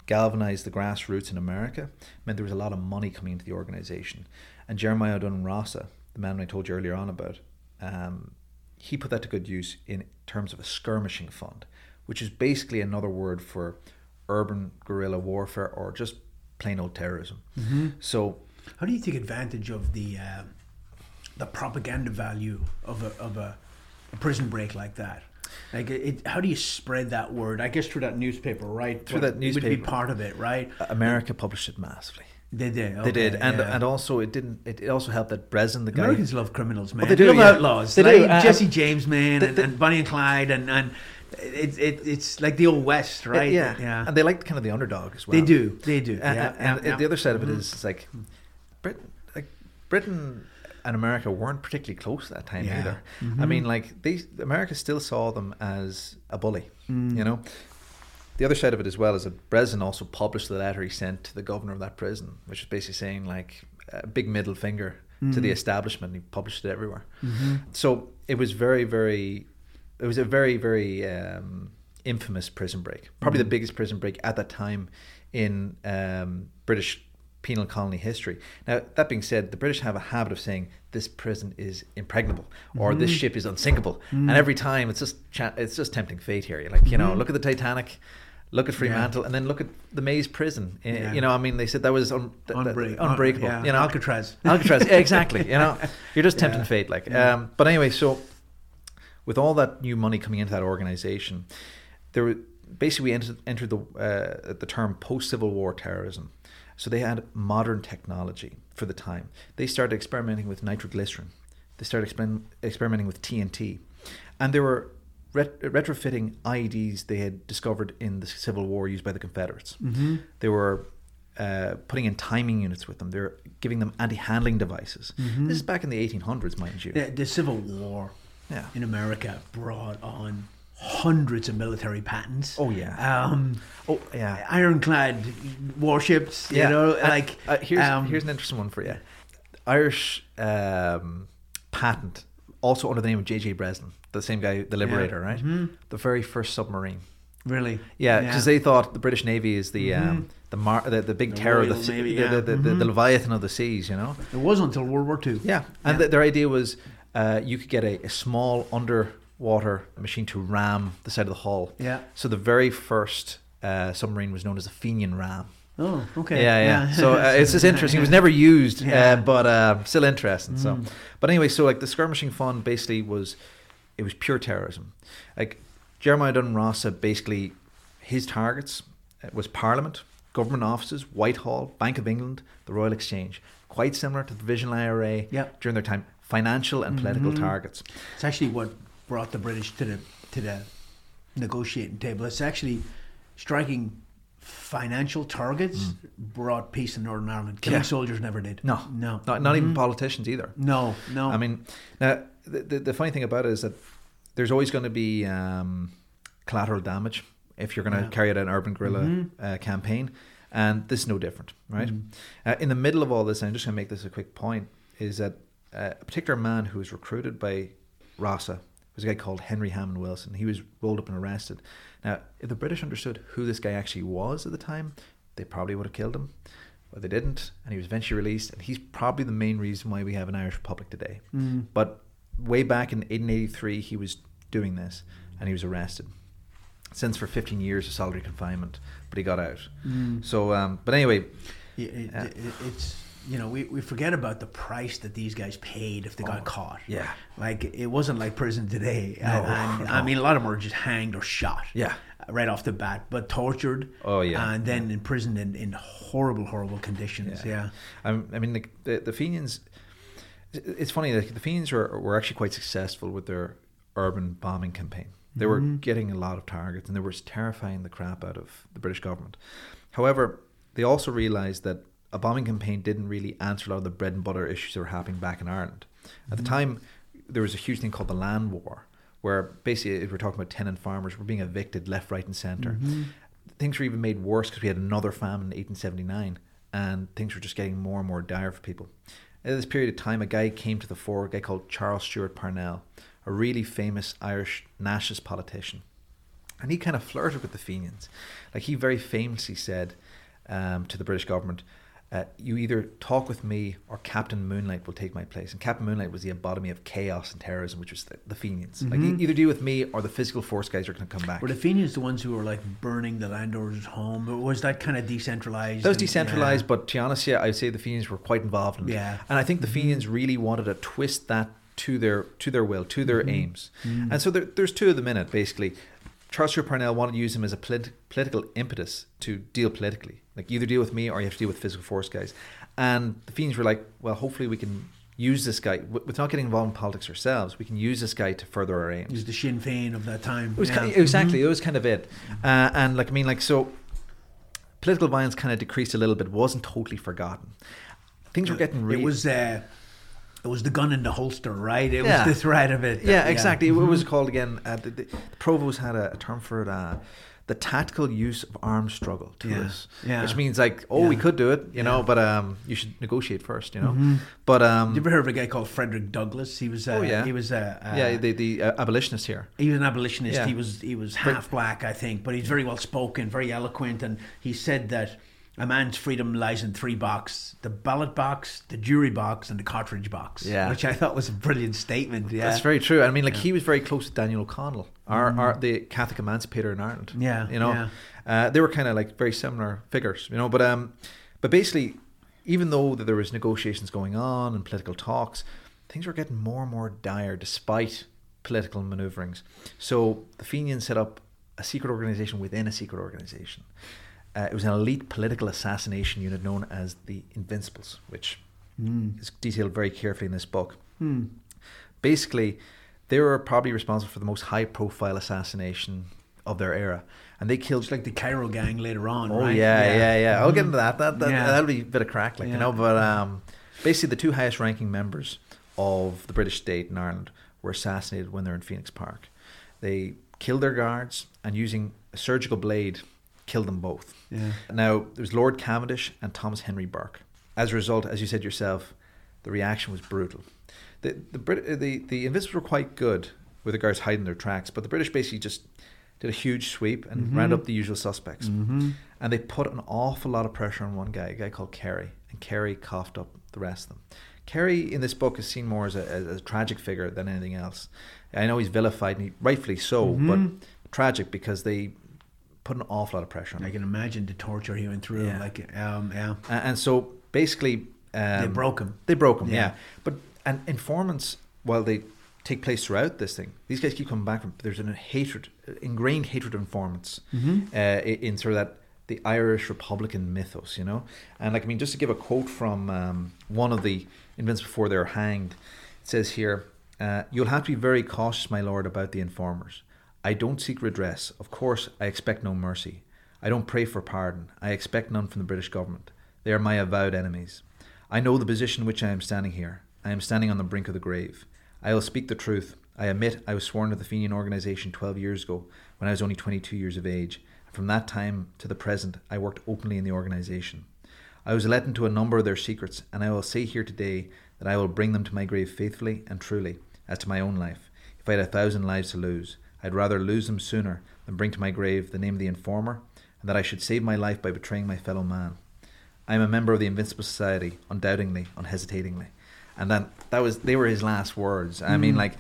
galvanized the grassroots in America, meant there was a lot of money coming into the organization. And Jeremiah O'Donnell Rossa, the man I told you earlier on about, um, he put that to good use in terms of a skirmishing fund, which is basically another word for urban guerrilla warfare or just plain old terrorism. Mm-hmm. So, how do you take advantage of the uh, the propaganda value of a of a, a prison break like that? Like, it, how do you spread that word? I guess through that newspaper, right? Through but that newspaper, it would be part of it, right? America published it massively. They did. Okay, they did, and yeah. and also it didn't. It, it also helped that Breslin, the guy. Americans love criminals, man. Oh, they do, love yeah. outlaws. They like do. Uh, Jesse James, man, the, and, the, and Bonnie and Clyde, and and it's it, it's like the old West, right? It, yeah, yeah. And they like kind of the underdog as well. They do. They do. And, yeah, and, yeah, and yeah. the other side of it mm-hmm. is, it's like Britain, like Britain and America weren't particularly close at that time yeah. either. Mm-hmm. I mean, like they, America still saw them as a bully, mm. you know. The other side of it as well is that Breslin also published the letter he sent to the governor of that prison, which is basically saying like a big middle finger mm. to the establishment. He published it everywhere. Mm-hmm. So it was very, very, it was a very, very um, infamous prison break. Probably mm. the biggest prison break at that time in um, British penal colony history. Now, that being said, the British have a habit of saying this prison is impregnable or mm-hmm. this ship is unsinkable, mm. and every time it's just cha- it's just tempting fate here. You're like, you mm-hmm. know, look at the Titanic, look at Fremantle, yeah. and then look at the Maze prison. Yeah. You know, I mean, they said that was un- Unbreak- unbreakable. Un- yeah. You know, Alcatraz. Alcatraz, yeah, exactly. You know, you're just tempting yeah. fate. Like, yeah. um, but anyway, so with all that new money coming into that organization, there were basically we entered, entered the uh, the term post-Civil War terrorism. So they had modern technology for the time. They started experimenting with nitroglycerin. They started exper- experimenting with T N T. And they were ret- retrofitting I E Ds they had discovered in the Civil War used by the Confederates. Mm-hmm. They were uh, putting in timing units with them. They were giving them anti-handling devices. Mm-hmm. This is back in the eighteen hundreds, mind you. The, the Civil War yeah. in America brought on hundreds of military patents. Oh yeah. Um, oh yeah. Ironclad warships. You yeah. know, and, like uh, here's um, here's an interesting one for you. Irish um, patent, also under the name of J J Breslin, the same guy, the Liberator, yeah. right? Mm-hmm. The very first submarine. Really? Yeah, because yeah. they thought the British Navy is the mm-hmm. um, the, mar- the the big the terror, Royal the, Navy, the, yeah. the, the, mm-hmm. the, the Leviathan of the seas. You know, it wasn't until World War Two. Yeah, and yeah. The, their idea was uh, you could get a, a small underwater machine to ram the side of the hull. Yeah. So the very first uh, submarine was known as the Fenian Ram. Oh, okay. Yeah, yeah. yeah. So uh, it's just interesting. It was never used, yeah. uh, but uh, still interesting. Mm. So, but anyway, so like the skirmishing fund basically was, it was pure terrorism. Like Jeremiah Dunn Rossa, basically, his targets was Parliament, government offices, Whitehall, Bank of England, the Royal Exchange. Quite similar to the Divisional I R A yep. during their time. Financial and political mm-hmm. targets. It's actually what brought the British to the to the negotiating table. It's actually striking financial targets mm. brought peace in Northern Ireland. Killing yeah. soldiers never did. No, no, not, not mm-hmm. even politicians either. No, no. I mean, now the, the the funny thing about it is that there's always going to be um, collateral damage if you're going to yeah. carry out an urban guerrilla mm-hmm. uh, campaign, and this is no different, right? Mm-hmm. Uh, in the middle of all this, and I'm just going to make this a quick point, is that uh, a particular man who was recruited by Rossa was a guy called Henry Hammond Wilson. He was rolled up and arrested. Now, if the British understood who this guy actually was at the time, they probably would have killed him. But they didn't, and he was eventually released. And he's probably the main reason why we have an Irish Republic today. Mm. But way back in eighteen eighty-three, he was doing this, and he was arrested. Sentenced for fifteen years of solitary confinement, but he got out. Mm. So, um, but anyway, it, it, uh, it, it's you know we, we forget about the price that these guys paid if they got oh, caught. Yeah, like it wasn't like prison today. No, and, no. I mean, a lot of them were just hanged or shot. Yeah, right off the bat, but tortured. Oh yeah, and then imprisoned in, in horrible, horrible conditions. Yeah, yeah. Um, I mean, the the, the Fenians. It's funny. Like the Fenians were were actually quite successful with their urban bombing campaign. They were mm-hmm. getting a lot of targets, and they were terrifying the crap out of the British government. However, they also realised that a bombing campaign didn't really answer a lot of the bread and butter issues that were happening back in Ireland. At mm-hmm. the time, there was a huge thing called the Land War, where basically, if we're talking about tenant farmers, were being evicted left, right and centre. Mm-hmm. Things were even made worse because we had another famine in eighteen seventy-nine, and things were just getting more and more dire for people. At this period of time, a guy came to the fore, a guy called Charles Stewart Parnell, a really famous Irish nationalist politician. And he kind of flirted with the Fenians. Like he very famously said um, to the British government, uh, you either talk with me or Captain Moonlight will take my place. And Captain Moonlight was the embodiment of chaos and terrorism, which was the, the Fenians. Mm-hmm. Like e- either deal with me or the physical force guys are going to come back. Were the Fenians the ones who were like burning the landowners' home? Or was that kind of decentralized? That was and, decentralized, yeah. but to be honest, yeah, I'd say the Fenians were quite involved in it. Yeah. And I think the Fenians really wanted to twist that to their to their will, to their mm-hmm. aims. Mm-hmm. And so there, there's two of them in it, basically. Charles Stewart Parnell wanted to use him as a polit- political impetus to deal politically. Like, either deal with me or you have to deal with physical force guys. And the Fenians were like, well, hopefully we can use this guy, with not getting involved in politics ourselves, we can use this guy to further our aims. He was the Sinn Féin of that time. It was yeah. kind of, exactly, mm-hmm. it was kind of it. Uh, and like, I mean, like, so political violence kind of decreased a little bit, wasn't totally forgotten. Things were getting really... It was... Uh, It was the gun in the holster, right? It yeah. was the threat of it. That, yeah, exactly. Yeah. What was it called again? Uh, the, the, the Provost had a, a term for it, uh, the tactical use of armed struggle to yeah. us. Yeah. Which means like, oh, yeah. we could do it, you yeah. know, but um, you should negotiate first, you know. Mm-hmm. But um, you ever heard of a guy called Frederick Douglass? He was. Uh, oh yeah. He was. Uh, uh, yeah, the the uh, abolitionist here. He was an abolitionist. Yeah. He was. He was half black, I think, but he's very well spoken, very eloquent, and he said that a man's freedom lies in three boxes: the ballot box, the jury box, and the cartridge box. Yeah. Which I thought was a brilliant statement. Yeah. That's very true. I mean, like, yeah. he was very close to Daniel O'Connell, our, mm. our the Catholic emancipator in Ireland. Yeah. You know, yeah. uh, they were kind of like very similar figures, you know, but um, but basically, even though that there was negotiations going on and political talks, things were getting more and more dire despite political maneuverings. So the Fenians set up a secret organization within a secret organization. Uh, it was an elite political assassination unit known as the Invincibles, which mm. is detailed very carefully in this book. Mm. Basically, they were probably responsible for the most high-profile assassination of their era, and they killed... It's like the Cairo gang later on, oh, right? yeah, yeah, yeah. yeah. Mm-hmm. I'll get into that. That, that yeah. That'll be a bit of crack, like, yeah. you know. But um, basically, the two highest-ranking members of the British state in Ireland were assassinated when they were in Phoenix Park. They killed their guards, and using a surgical blade... killed them both. Yeah. Now, there was Lord Cavendish and Thomas Henry Burke. As a result, as you said yourself, the reaction was brutal. The the Brit- the, the Invincibles were quite good with regards to hiding their tracks, but the British basically just did a huge sweep and mm-hmm. rounded up the usual suspects. Mm-hmm. And they put an awful lot of pressure on one guy, a guy called Kerry, and Kerry coughed up the rest of them. Kerry in this book is seen more as a, as a tragic figure than anything else. I know he's vilified, and he, rightfully so, mm-hmm. but tragic because they put an awful lot of pressure on him. I can imagine the torture he went through. Yeah. Like, um, yeah. And, and so basically, um, they broke him. They broke him. Yeah. Yeah. But and informants, while they take place throughout this thing, these guys keep coming back from. There's an hatred, ingrained hatred of informants, mm-hmm. uh, in sort of that the Irish Republican mythos, you know. And like, I mean, just to give a quote from um, one of the Invincibles before they're hanged, it says here, uh, "You'll have to be very cautious, my lord, about the informers. I don't seek redress. Of course, I expect no mercy. I don't pray for pardon. I expect none from the British government. They are my avowed enemies. I know the position in which I am standing here. I am standing on the brink of the grave. I will speak the truth. I admit I was sworn to the Fenian organisation twelve years ago when I was only twenty-two years of age. And from that time to the present, I worked openly in the organisation. I was let into a number of their secrets, and I will say here today that I will bring them to my grave faithfully and truly, as to my own life. If I had a thousand lives to lose, I'd rather lose them sooner than bring to my grave the name of the informer, and that I should save my life by betraying my fellow man. I am a member of the Invincible Society, undoubtingly, unhesitatingly." And then that was they were his last words. I mm. mean, like,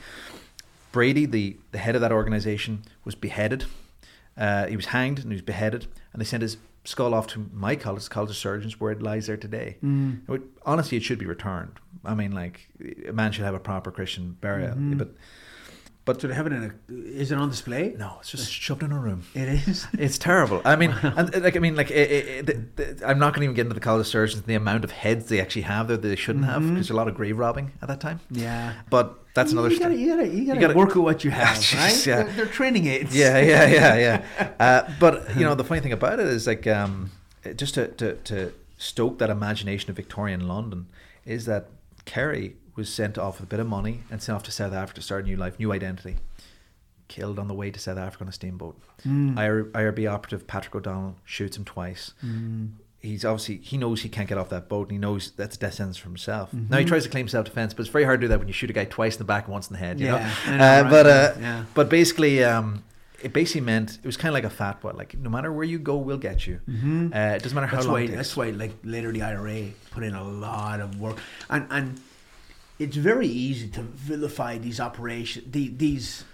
Brady, the, the head of that organisation, was beheaded. Uh, he was hanged and he was beheaded, and they sent his skull off to my college, College of Surgeons, where it lies there today. Mm. It, honestly, it should be returned. I mean, like, a man should have a proper Christian burial, mm-hmm. but. But do they have it in a? Is it on display? No, it's just shoved in a room. It is. It's terrible. I mean, and like I mean, like it, it, it, the, I'm not going to even get into the College of Surgeons and the amount of heads they actually have there that they shouldn't mm-hmm. have, because there's a lot of grave robbing at that time. Yeah, but that's another. You gotta, you gotta, you gotta, you gotta work with what you have, right? Yeah. They're, they're training aids. Yeah, yeah, yeah, yeah. uh, but you know, the funny thing about it is, like, um, just to, to to stoke that imagination of Victorian London, is that Kerry was sent off with a bit of money and sent off to South Africa to start a new life, new identity. Killed on the way to South Africa on a steamboat. Mm. I R B operative Patrick O'Donnell shoots him twice. Mm. He's obviously, he knows he can't get off that boat, and he knows that's a death sentence for himself. Mm-hmm. Now he tries to claim self-defense, but it's very hard to do that when you shoot a guy twice in the back and once in the head, you yeah, know? know uh, right? but uh, yeah. but basically, um, it basically meant it was kind of like a fatwa. Like no matter where you go, we'll get you. Mm-hmm. Uh, it doesn't matter how that's long. Why, it takes. That's why, like later, the I R A put in a lot of work, and and it's very easy to vilify these operations, the, these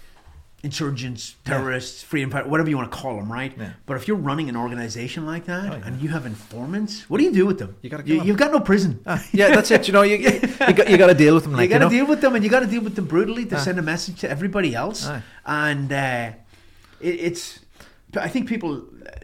insurgents, terrorists, yeah. freedom fighters, whatever you want to call them, right? Yeah. But if you're running an organization like that, oh, yeah. and you have informants, what do you do with them? You got to. You, you've got no prison. Ah, yeah, that's it. You know, you you, you got you got to deal with them. Like, you got to you know? deal with them, and you got to deal with them brutally to ah. send a message to everybody else. Ah. And uh, it, it's, I think people,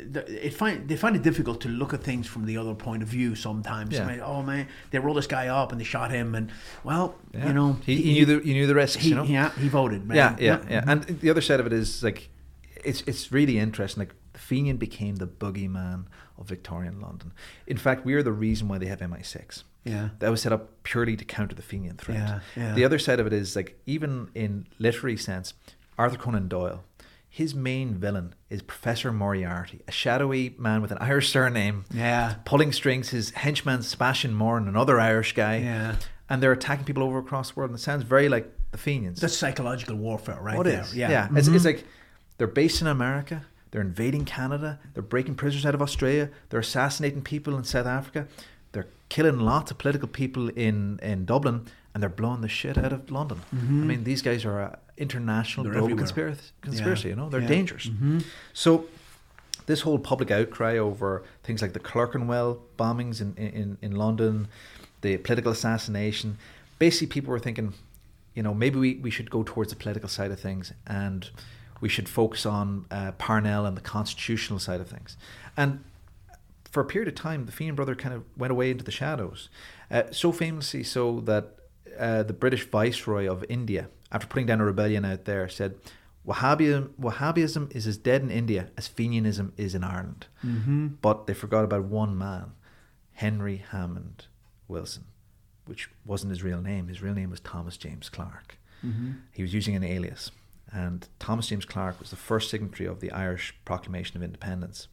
it find they find it difficult to look at things from the other point of view sometimes. Yeah. I mean, oh man, they rolled this guy up and they shot him, and well, yeah. you know, he, he knew the he knew the risks. He, you know, yeah, he voted. Man. Yeah, yeah, yeah. yeah. Mm-hmm. And the other side of it is like, it's it's really interesting. Like the Fenian became the boogeyman of Victorian London. In fact, we are the reason why they have M I six. Yeah, that was set up purely to counter the Fenian threat. Yeah, yeah. The other side of it is like, even in literary sense, Arthur Conan Doyle, his main villain is Professor Moriarty, a shadowy man with an Irish surname. Yeah, pulling strings. His henchman Sebastian Moran, another Irish guy. Yeah, and they're attacking people over across the world. And it sounds very like the Fenians. That's psychological warfare, right? What there. is? Yeah, yeah. Mm-hmm. It's, it's like they're based in America. They're invading Canada. They're breaking prisoners out of Australia. They're assassinating people in South Africa. They're killing lots of political people in, in Dublin, and they're blowing the shit out of London. Mm-hmm. I mean, these guys are an international they're global conspiracy. Conspiracy, yeah. you know, they're yeah. dangerous. Mm-hmm. So, this whole public outcry over things like the Clerkenwell bombings in, in, in London, the political assassination, basically people were thinking, you know, maybe we, we should go towards the political side of things, and we should focus on uh, Parnell and the constitutional side of things. And for a period of time, the Fenian brother kind of went away into the shadows. Uh, so famously so that uh, the British Viceroy of India, after putting down a rebellion out there, said, Wahhabism, Wahhabism is as dead in India as Fenianism is in Ireland. Mm-hmm. But they forgot about one man, Henry Hammond Wilson, which wasn't his real name. His real name was Thomas James Clark. Mm-hmm. He was using an alias. And Thomas James Clark was the first signatory of the Irish Proclamation of Independence,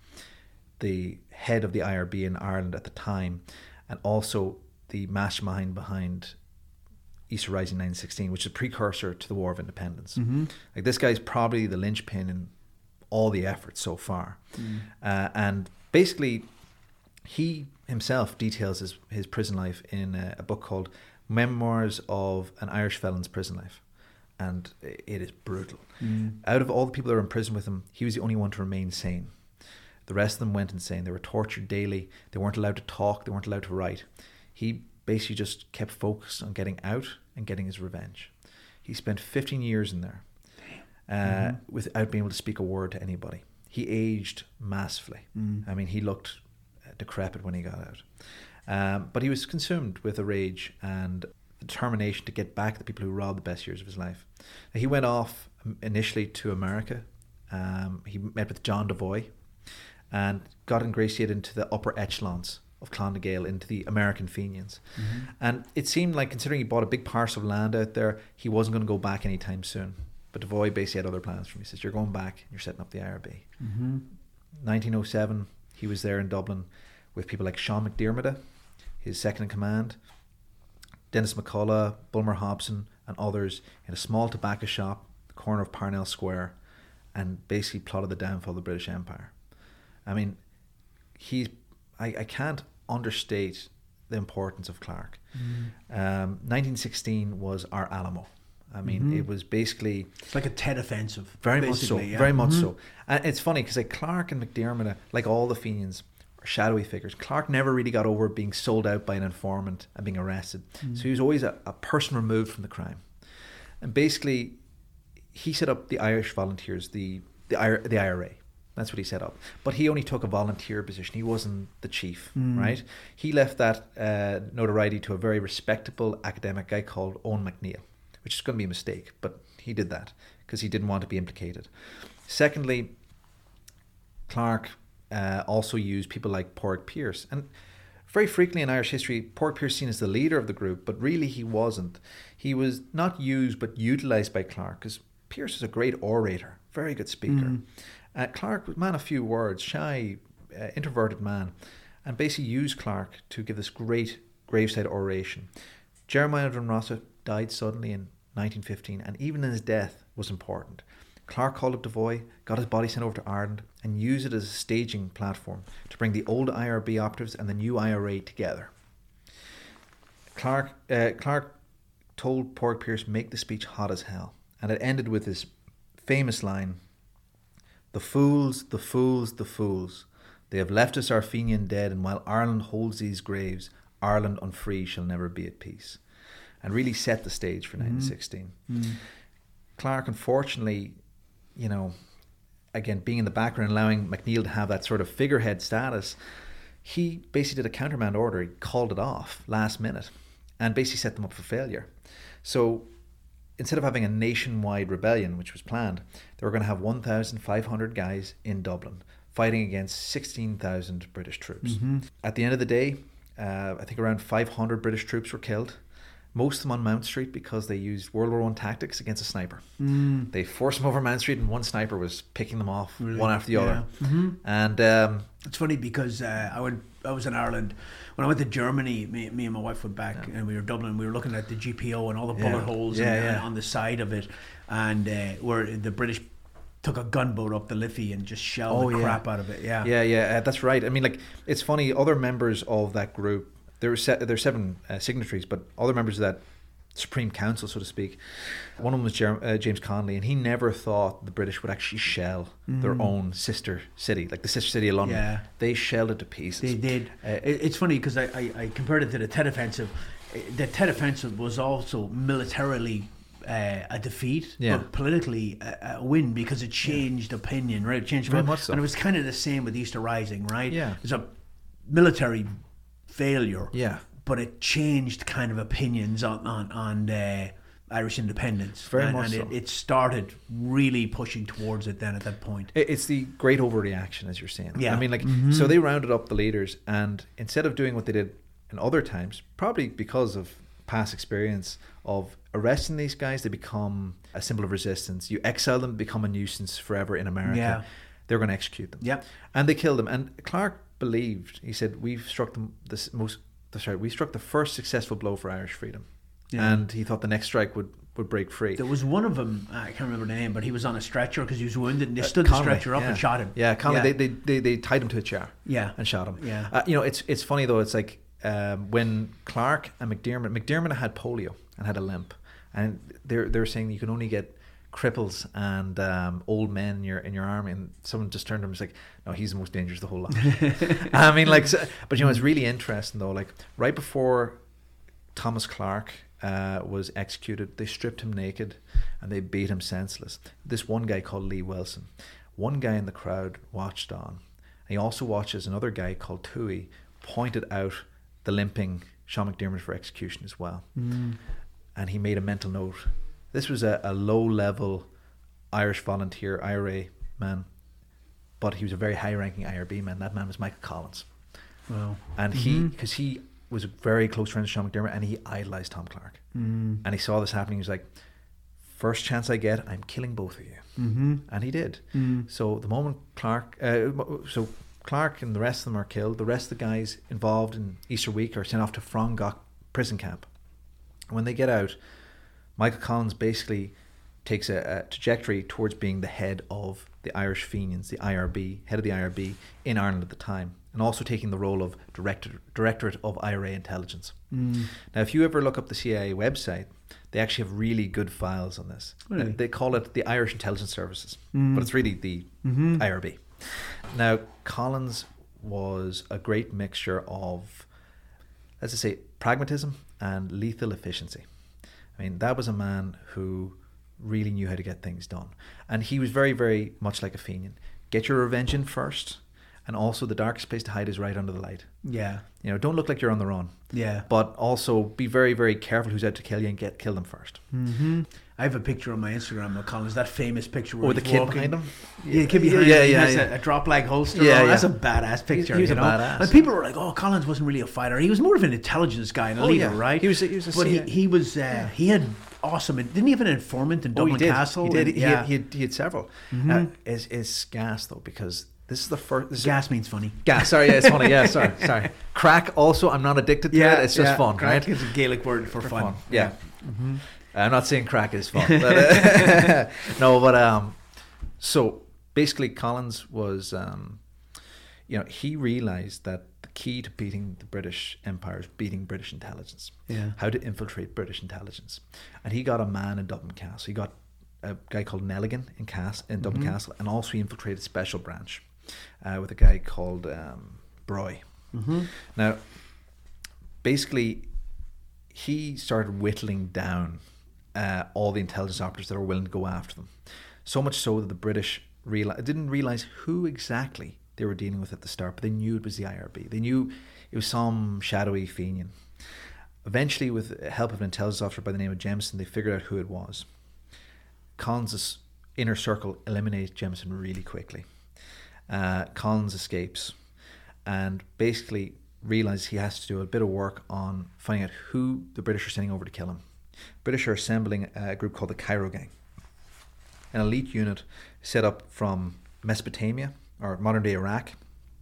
the head of the I R B in Ireland at the time, and also the mastermind behind Easter Rising nineteen sixteen, which is a precursor to the War of Independence. Mm-hmm. Like, this guy's probably the linchpin in all the efforts so far. Mm. Uh, and basically, he himself details his, his prison life in a, a book called Memoirs of an Irish Felon's Prison Life. And it is brutal. Mm. Out of all the people that were in prison with him, he was the only one to remain sane. The rest of them went insane. They were tortured daily. They weren't allowed to talk. They weren't allowed to write. He basically just kept focused on getting out and getting his revenge. He spent fifteen years in there uh, mm-hmm. without being able to speak a word to anybody. He aged massively. Mm. I mean, he looked decrepit when he got out. Um, but he was consumed with a rage and determination to get back the people who robbed the best years of his life. Now, he went off initially to America. Um, he met with John Devoy and got ingratiated into the upper echelons of Clonegale, into the American Fenians. Mm-hmm. And it seemed like, considering he bought a big parcel of land out there, he wasn't going to go back anytime soon. But Devoy basically had other plans for him. He says, you're going back and you're setting up the I R B. Mm-hmm. nineteen oh seven, he was there in Dublin with people like Sean McDermott, his second in command, Dennis McCullough, Bulmer Hobson, and others in a small tobacco shop, the corner of Parnell Square, and basically plotted the downfall of the British Empire. I mean, he's, I, I can't understate the importance of Clark. Mm. Um, nineteen sixteen was our Alamo. I mean, mm-hmm. it was basically... It's like a Tet offensive. Very much so, yeah. very much mm-hmm. so. And it's funny, because like Clark and McDermott, like all the Fenians, are shadowy figures. Clark never really got over being sold out by an informant and being arrested. Mm. So he was always a, a person removed from the crime. And basically, he set up the Irish Volunteers, the, the, the I R A. That's what he set up. But he only took a volunteer position. He wasn't the chief, mm. right? He left that uh, notoriety to a very respectable academic guy called Owen MacNeill, which is going to be a mistake, but he did that because he didn't want to be implicated. Secondly, Clark uh, also used people like Pádraig Pearse. And very frequently in Irish history, Pádraig Pearse is seen as the leader of the group, but really he wasn't. He was not used but utilised by Clark, because Pearse was a great orator, very good speaker. Mm. Uh, Clark was a man of few words, shy, uh, introverted man, and basically used Clark to give this great graveside oration. Jeremiah Van Rossa died suddenly in nineteen fifteen, and even in his death was important. Clark called up Devoy, got his body sent over to Ireland, and used it as a staging platform to bring the old I R B operatives and the new I R A together. Clark, uh, Clark told Pádraig Pearse, make the speech hot as hell. And it ended with his famous line, "The fools, the fools, the fools. They have left us our Fenian dead, and while Ireland holds these graves, Ireland unfree shall never be at peace." And really set the stage for mm-hmm. nineteen sixteen. Mm-hmm. Clark, unfortunately, you know, again, being in the background, allowing MacNeill to have that sort of figurehead status, he basically did a countermand order. He called it off last minute and basically set them up for failure. So instead of having a nationwide rebellion, which was planned, they were going to have one thousand five hundred guys in Dublin fighting against sixteen thousand British troops. Mm-hmm. At the end of the day, uh, I think around five hundred British troops were killed. Most of them on Mount Street because they used World War One tactics against a sniper. Mm. They forced them over Mount Street, and one sniper was picking them off really? one after the yeah. other. Mm-hmm. And um, it's funny because uh, I went, I was in Ireland when I went to Germany. Me, me and my wife went back, yeah. and we were in Dublin. We were looking at the G P O and all the bullet yeah. holes yeah, and, yeah. and on the side of it, and uh, where the British took a gunboat up the Liffey and just shelled oh, the yeah. crap out of it. Yeah, yeah, yeah. Uh, that's right. I mean, like, it's funny. Other members of that group, there were se- there were seven uh, signatories, but other members of that Supreme Council, so to speak, one of them was Jer- uh, James Connolly, and he never thought the British would actually shell mm. their own sister city, like the sister city of London. Yeah. They shelled it to pieces. They did. Uh, it, it's funny because I, I, I compared it to the Tet Offensive. The Tet Offensive was also militarily uh, a defeat, yeah. but politically a, a win because it changed yeah. opinion, right? It changed Very much so. And it was kind of the same with Easter Rising, right? Yeah. It was a military failure. Yeah. But it changed kind of opinions on on, on uh, Irish independence. Very and, much and so. it, it started really pushing towards it then at that point. It's the great overreaction, as you're saying. Yeah. I mean, like, mm-hmm. so they rounded up the leaders, and instead of doing what they did in other times, probably because of past experience of arresting these guys, they become a symbol of resistance. You exile them, become a nuisance forever in America. Yeah. They're going to execute them. Yeah. And they killed them. And Clark believed, he said, we've struck them this most... Sorry, we struck the first successful blow for Irish freedom. Yeah. And he thought the next strike would, would break free. There was one of them, I can't remember the name, but he was on a stretcher because he was wounded, and they stood uh, Connolly, the stretcher up yeah. and shot him. Yeah, Connolly, yeah. They, they, they, they tied him to a chair yeah. and shot him. Yeah. Uh, you know, it's it's funny though, it's like um, when Clark and McDermott, McDermott had polio and had a limp, and they're, they're saying you can only get cripples and um, old men in your in your army, and someone just turned to him and was like, no, he's the most dangerous of the whole lot. I mean, like, so, but you know, it's really interesting though, like right before Thomas Clark uh, was executed, they stripped him naked and they beat him senseless. This one guy called Lee Wilson, one guy in the crowd watched on, and he also watches another guy called Toohey pointed out the limping Sean McDermott for execution as well. Mm. And he made a mental note. This was a, a low-level Irish volunteer I R A man, but he was a very high-ranking I R B man. That man was Michael Collins. Wow. And mm-hmm. he, because he was a very close friend of Sean McDermott, and he idolised Tom Clark. Mm. And he saw this happening. He was like, first chance I get, I'm killing both of you. Mm-hmm. And he did. Mm. So the moment Clark, uh, so Clark and the rest of them are killed, the rest of the guys involved in Easter week are sent off to Frongach prison camp. When they get out, Michael Collins basically takes a, a trajectory towards being the head of the Irish Fenians, the I R B, head of the I R B in Ireland at the time, and also taking the role of director, Directorate of I R A Intelligence. Mm. Now, if you ever look up the C I A website, they actually have really good files on this. Really? They call it the Irish Intelligence Services, mm. but it's really the mm-hmm. I R B. Now, Collins was a great mixture of, let's just say, pragmatism and lethal efficiency. I mean, that was a man who really knew how to get things done. And he was very, very much like a Fenian. Get your revenge in first, and also the darkest place to hide is right under the light. Yeah. You know, don't look like you're on the run. Yeah. But also be very, very careful who's out to kill you and get kill them first. Mm-hmm. I have a picture on my Instagram of Collins, that famous picture where oh, he's the kid walking. behind him? Yeah, the kid behind yeah, him. Yeah, he yeah. has a, a drop leg holster. Yeah, on. yeah. That's a badass picture. He was you a know? badass. And people were like, oh, Collins wasn't really a fighter. He was more of an intelligence guy and a oh, leader, yeah. right? He was, he was a But he, C I A. he was, uh, yeah. he had awesome, didn't he have an informant in Dublin oh, he did. Castle? He did. And, he, yeah. had, he, had, he had several. Mm-hmm. Uh, is is gas, though, because this is the first... This gas is, means funny. Gas, sorry, yeah, it's funny. Yeah, sorry, sorry. Crack also, I'm not addicted to yeah, it. It's just yeah. fun, crack right? It's a Gaelic word for, for fun. fun. Yeah. yeah. Mm-hmm. I'm not saying crack is fun. But, uh, no, but um, So basically, Collins was, um, you know, he realised that the key to beating the British Empire is beating British intelligence. Yeah. How to infiltrate British intelligence, and he got a man in Dublin Castle. He got a guy called Nelligan in Cas in Dublin Mm-hmm. Castle, and also he infiltrated Special Branch uh, with a guy called um, Broy. Mm-hmm. Now, basically, he started whittling down uh, all the intelligence operatives that were willing to go after them. So much so that the British reali- didn't realise who exactly they were dealing with at the start, but they knew it was the I R B. They knew it was some shadowy Fenian. Eventually, with the help of an intelligence officer by the name of Jemison, they figured out who it was. Collins' inner circle eliminates Jemison really quickly. Uh, Collins escapes and basically realises he has to do a bit of work on finding out who the British are sending over to kill him. British are assembling a group called the Cairo Gang, an elite unit set up from Mesopotamia, or modern-day Iraq,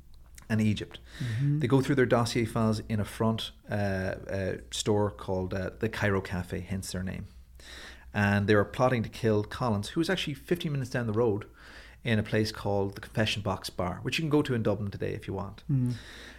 and Egypt. Mm-hmm. They go through their dossier files in a front uh, uh, store called uh, the Cairo Cafe, hence their name. And they were plotting to kill Collins, who was actually fifteen minutes down the road in a place called the Confession Box Bar, which you can go to in Dublin today if you want. Mm.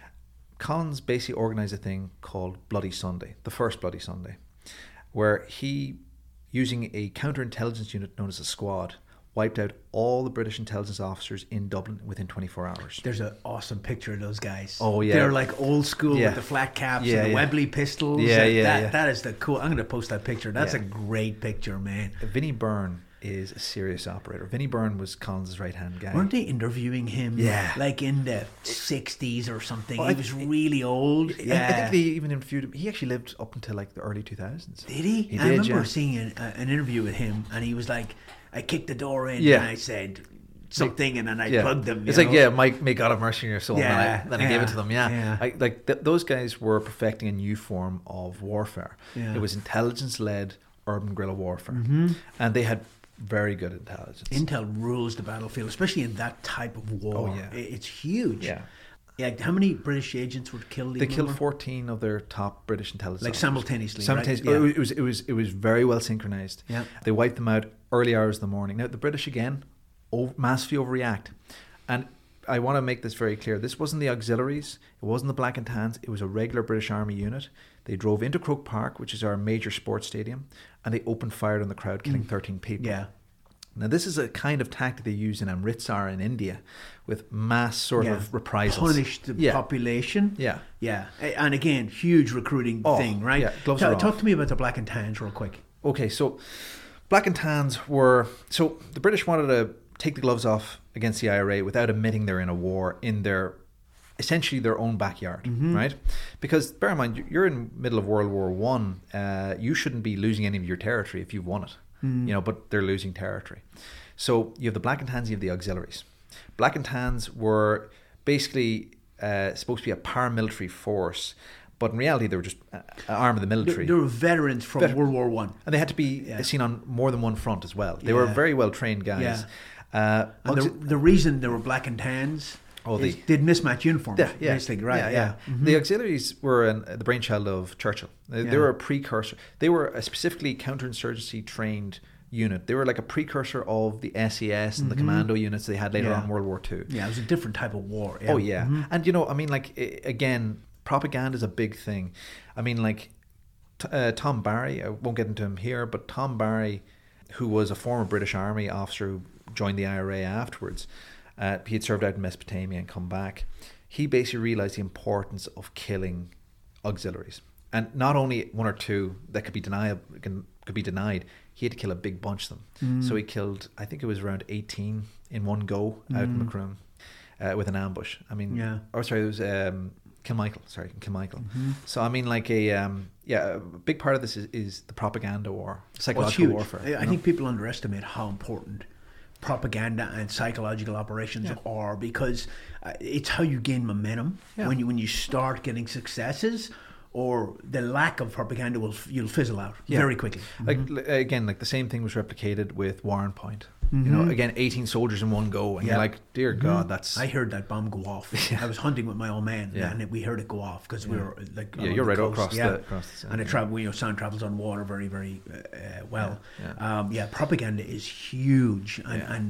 Collins basically organised a thing called Bloody Sunday, the first Bloody Sunday, where he, using a counterintelligence unit known as a squad, wiped out all the British intelligence officers in Dublin within twenty-four hours. There's an awesome picture of those guys. Oh, yeah. They're like old school Yeah. with the flat caps Yeah, and the yeah. Webley pistols. Yeah, That- yeah, that, yeah. that is the cool. I'm going to post that picture. That's Yeah. a great picture, man. Vinnie Byrne is a serious operator. Vinnie Byrne was Collins' right-hand guy. Weren't they interviewing him Yeah. like in the sixties or something? Well, he I- was really old. I- Yeah. I think they even interviewed him. He actually lived up until like the early two thousands. Did he? He I did, remember yeah. seeing an, uh, an interview with him, and he was like, I kicked the door in Yeah. and I said something, and then I Yeah. plugged them. you It's like, know? yeah, Mike, may God have mercy on your soul. Yeah, and then I, then I gave yeah, it to them. Yeah, yeah. I, like th- those guys were perfecting a new form of warfare. Yeah. It was intelligence-led urban guerrilla warfare, Mm-hmm. and they had very good intelligence. Intel rules the battlefield, especially in that type of war. Oh, yeah. I- It's huge. Yeah. Yeah, how many British agents were killed? do They you killed remember? fourteen of their top British intelligence Like officers. simultaneously, Simultaneously. right? Oh, Yeah. It was it was it was very well synchronized. Yeah. They wiped them out early hours of the morning. Now the British again over, massively overreact, and I want to make this very clear. This wasn't the auxiliaries. It wasn't the Black and Tans. It was a regular British Army unit. They drove into Croke Park, which is our major sports stadium, and they opened fire on the crowd, killing thirteen people. Yeah. Now, this is a kind of tactic they use in Amritsar in India with mass sort Yeah. of reprisals. Punish the Yeah. population. Yeah. Yeah. A- And again, huge recruiting Oh, thing, right? yeah, gloves Ta- are talk off. to me about the Black and Tans real quick. Okay, so Black and Tans were... So the British wanted to take the gloves off against the I R A without admitting they're in a war in their... essentially their own backyard, Mm-hmm. right? Because bear in mind, you- you're in the middle of World War One. Uh, you shouldn't be losing any of your territory if you've won it, Mm. you know. But they're losing territory. So you have the Black and Tans, you have the auxiliaries. Black and Tans were basically uh, supposed to be a paramilitary force, but in reality they were just an arm of the They, military. they were veterans from Vet- World War One. And they had to be Yeah. seen on more than one front as well. They were Yeah. very well trained guys. Yeah. Uh, And the, auxi- the reason they were Black and Tans Oh, is they- they'd mismatch uniforms, yeah, yeah, basically, right? yeah, Yeah. yeah. Mhm. The auxiliaries were an, the brainchild of Churchill. They, they Yeah. were a precursor. They were a specifically counterinsurgency trained unit. They were like a precursor of the S E S and the commando units they had later Mm-hmm. Yeah. on in World War Two. Yeah, it was a different type of war. Oh yeah, Mhm. and you know, I mean, like i- again, propaganda is a big thing. I mean, like t- uh, Tom Barry. I won't get into him here, but Tom Barry, who was a former British Army officer who joined the I R A afterwards, uh, he had served out in Mesopotamia and come back. He basically realised the importance of killing auxiliaries, and not only one or two that could be denied can, could be denied. He had to kill a big bunch of them. Mm. So he killed, I think it was around eighteen in one go out in Mm. Macroom uh, with an ambush. I mean, Yeah. or sorry, it was um, Kilmichael. Sorry, Kilmichael. Mhm. So I mean, like a um, yeah, a big part of this is, is the propaganda war, Well, it's psychological huge. warfare. I you I know? think people underestimate how important propaganda and psychological operations Yeah. are, because uh, it's how you gain momentum Yeah. when you when you start getting successes, or the lack of propaganda will you'll fizzle out Yeah. very quickly. Like l- again, like the same thing was replicated with Warren Point. You know, Mhm. again, eighteen soldiers in one go, and Yeah. you're like, dear God, that's I heard that bomb go off. Yeah. I was hunting with my old man, Yeah. and we heard it go off because we Yeah. were like Yeah, along you're the right coast. across yeah. the- across the- and it yeah. travel. You know, sound travels on water very, very uh, uh, well. Yeah, Yeah. Um, yeah, propaganda is huge, and Yeah. and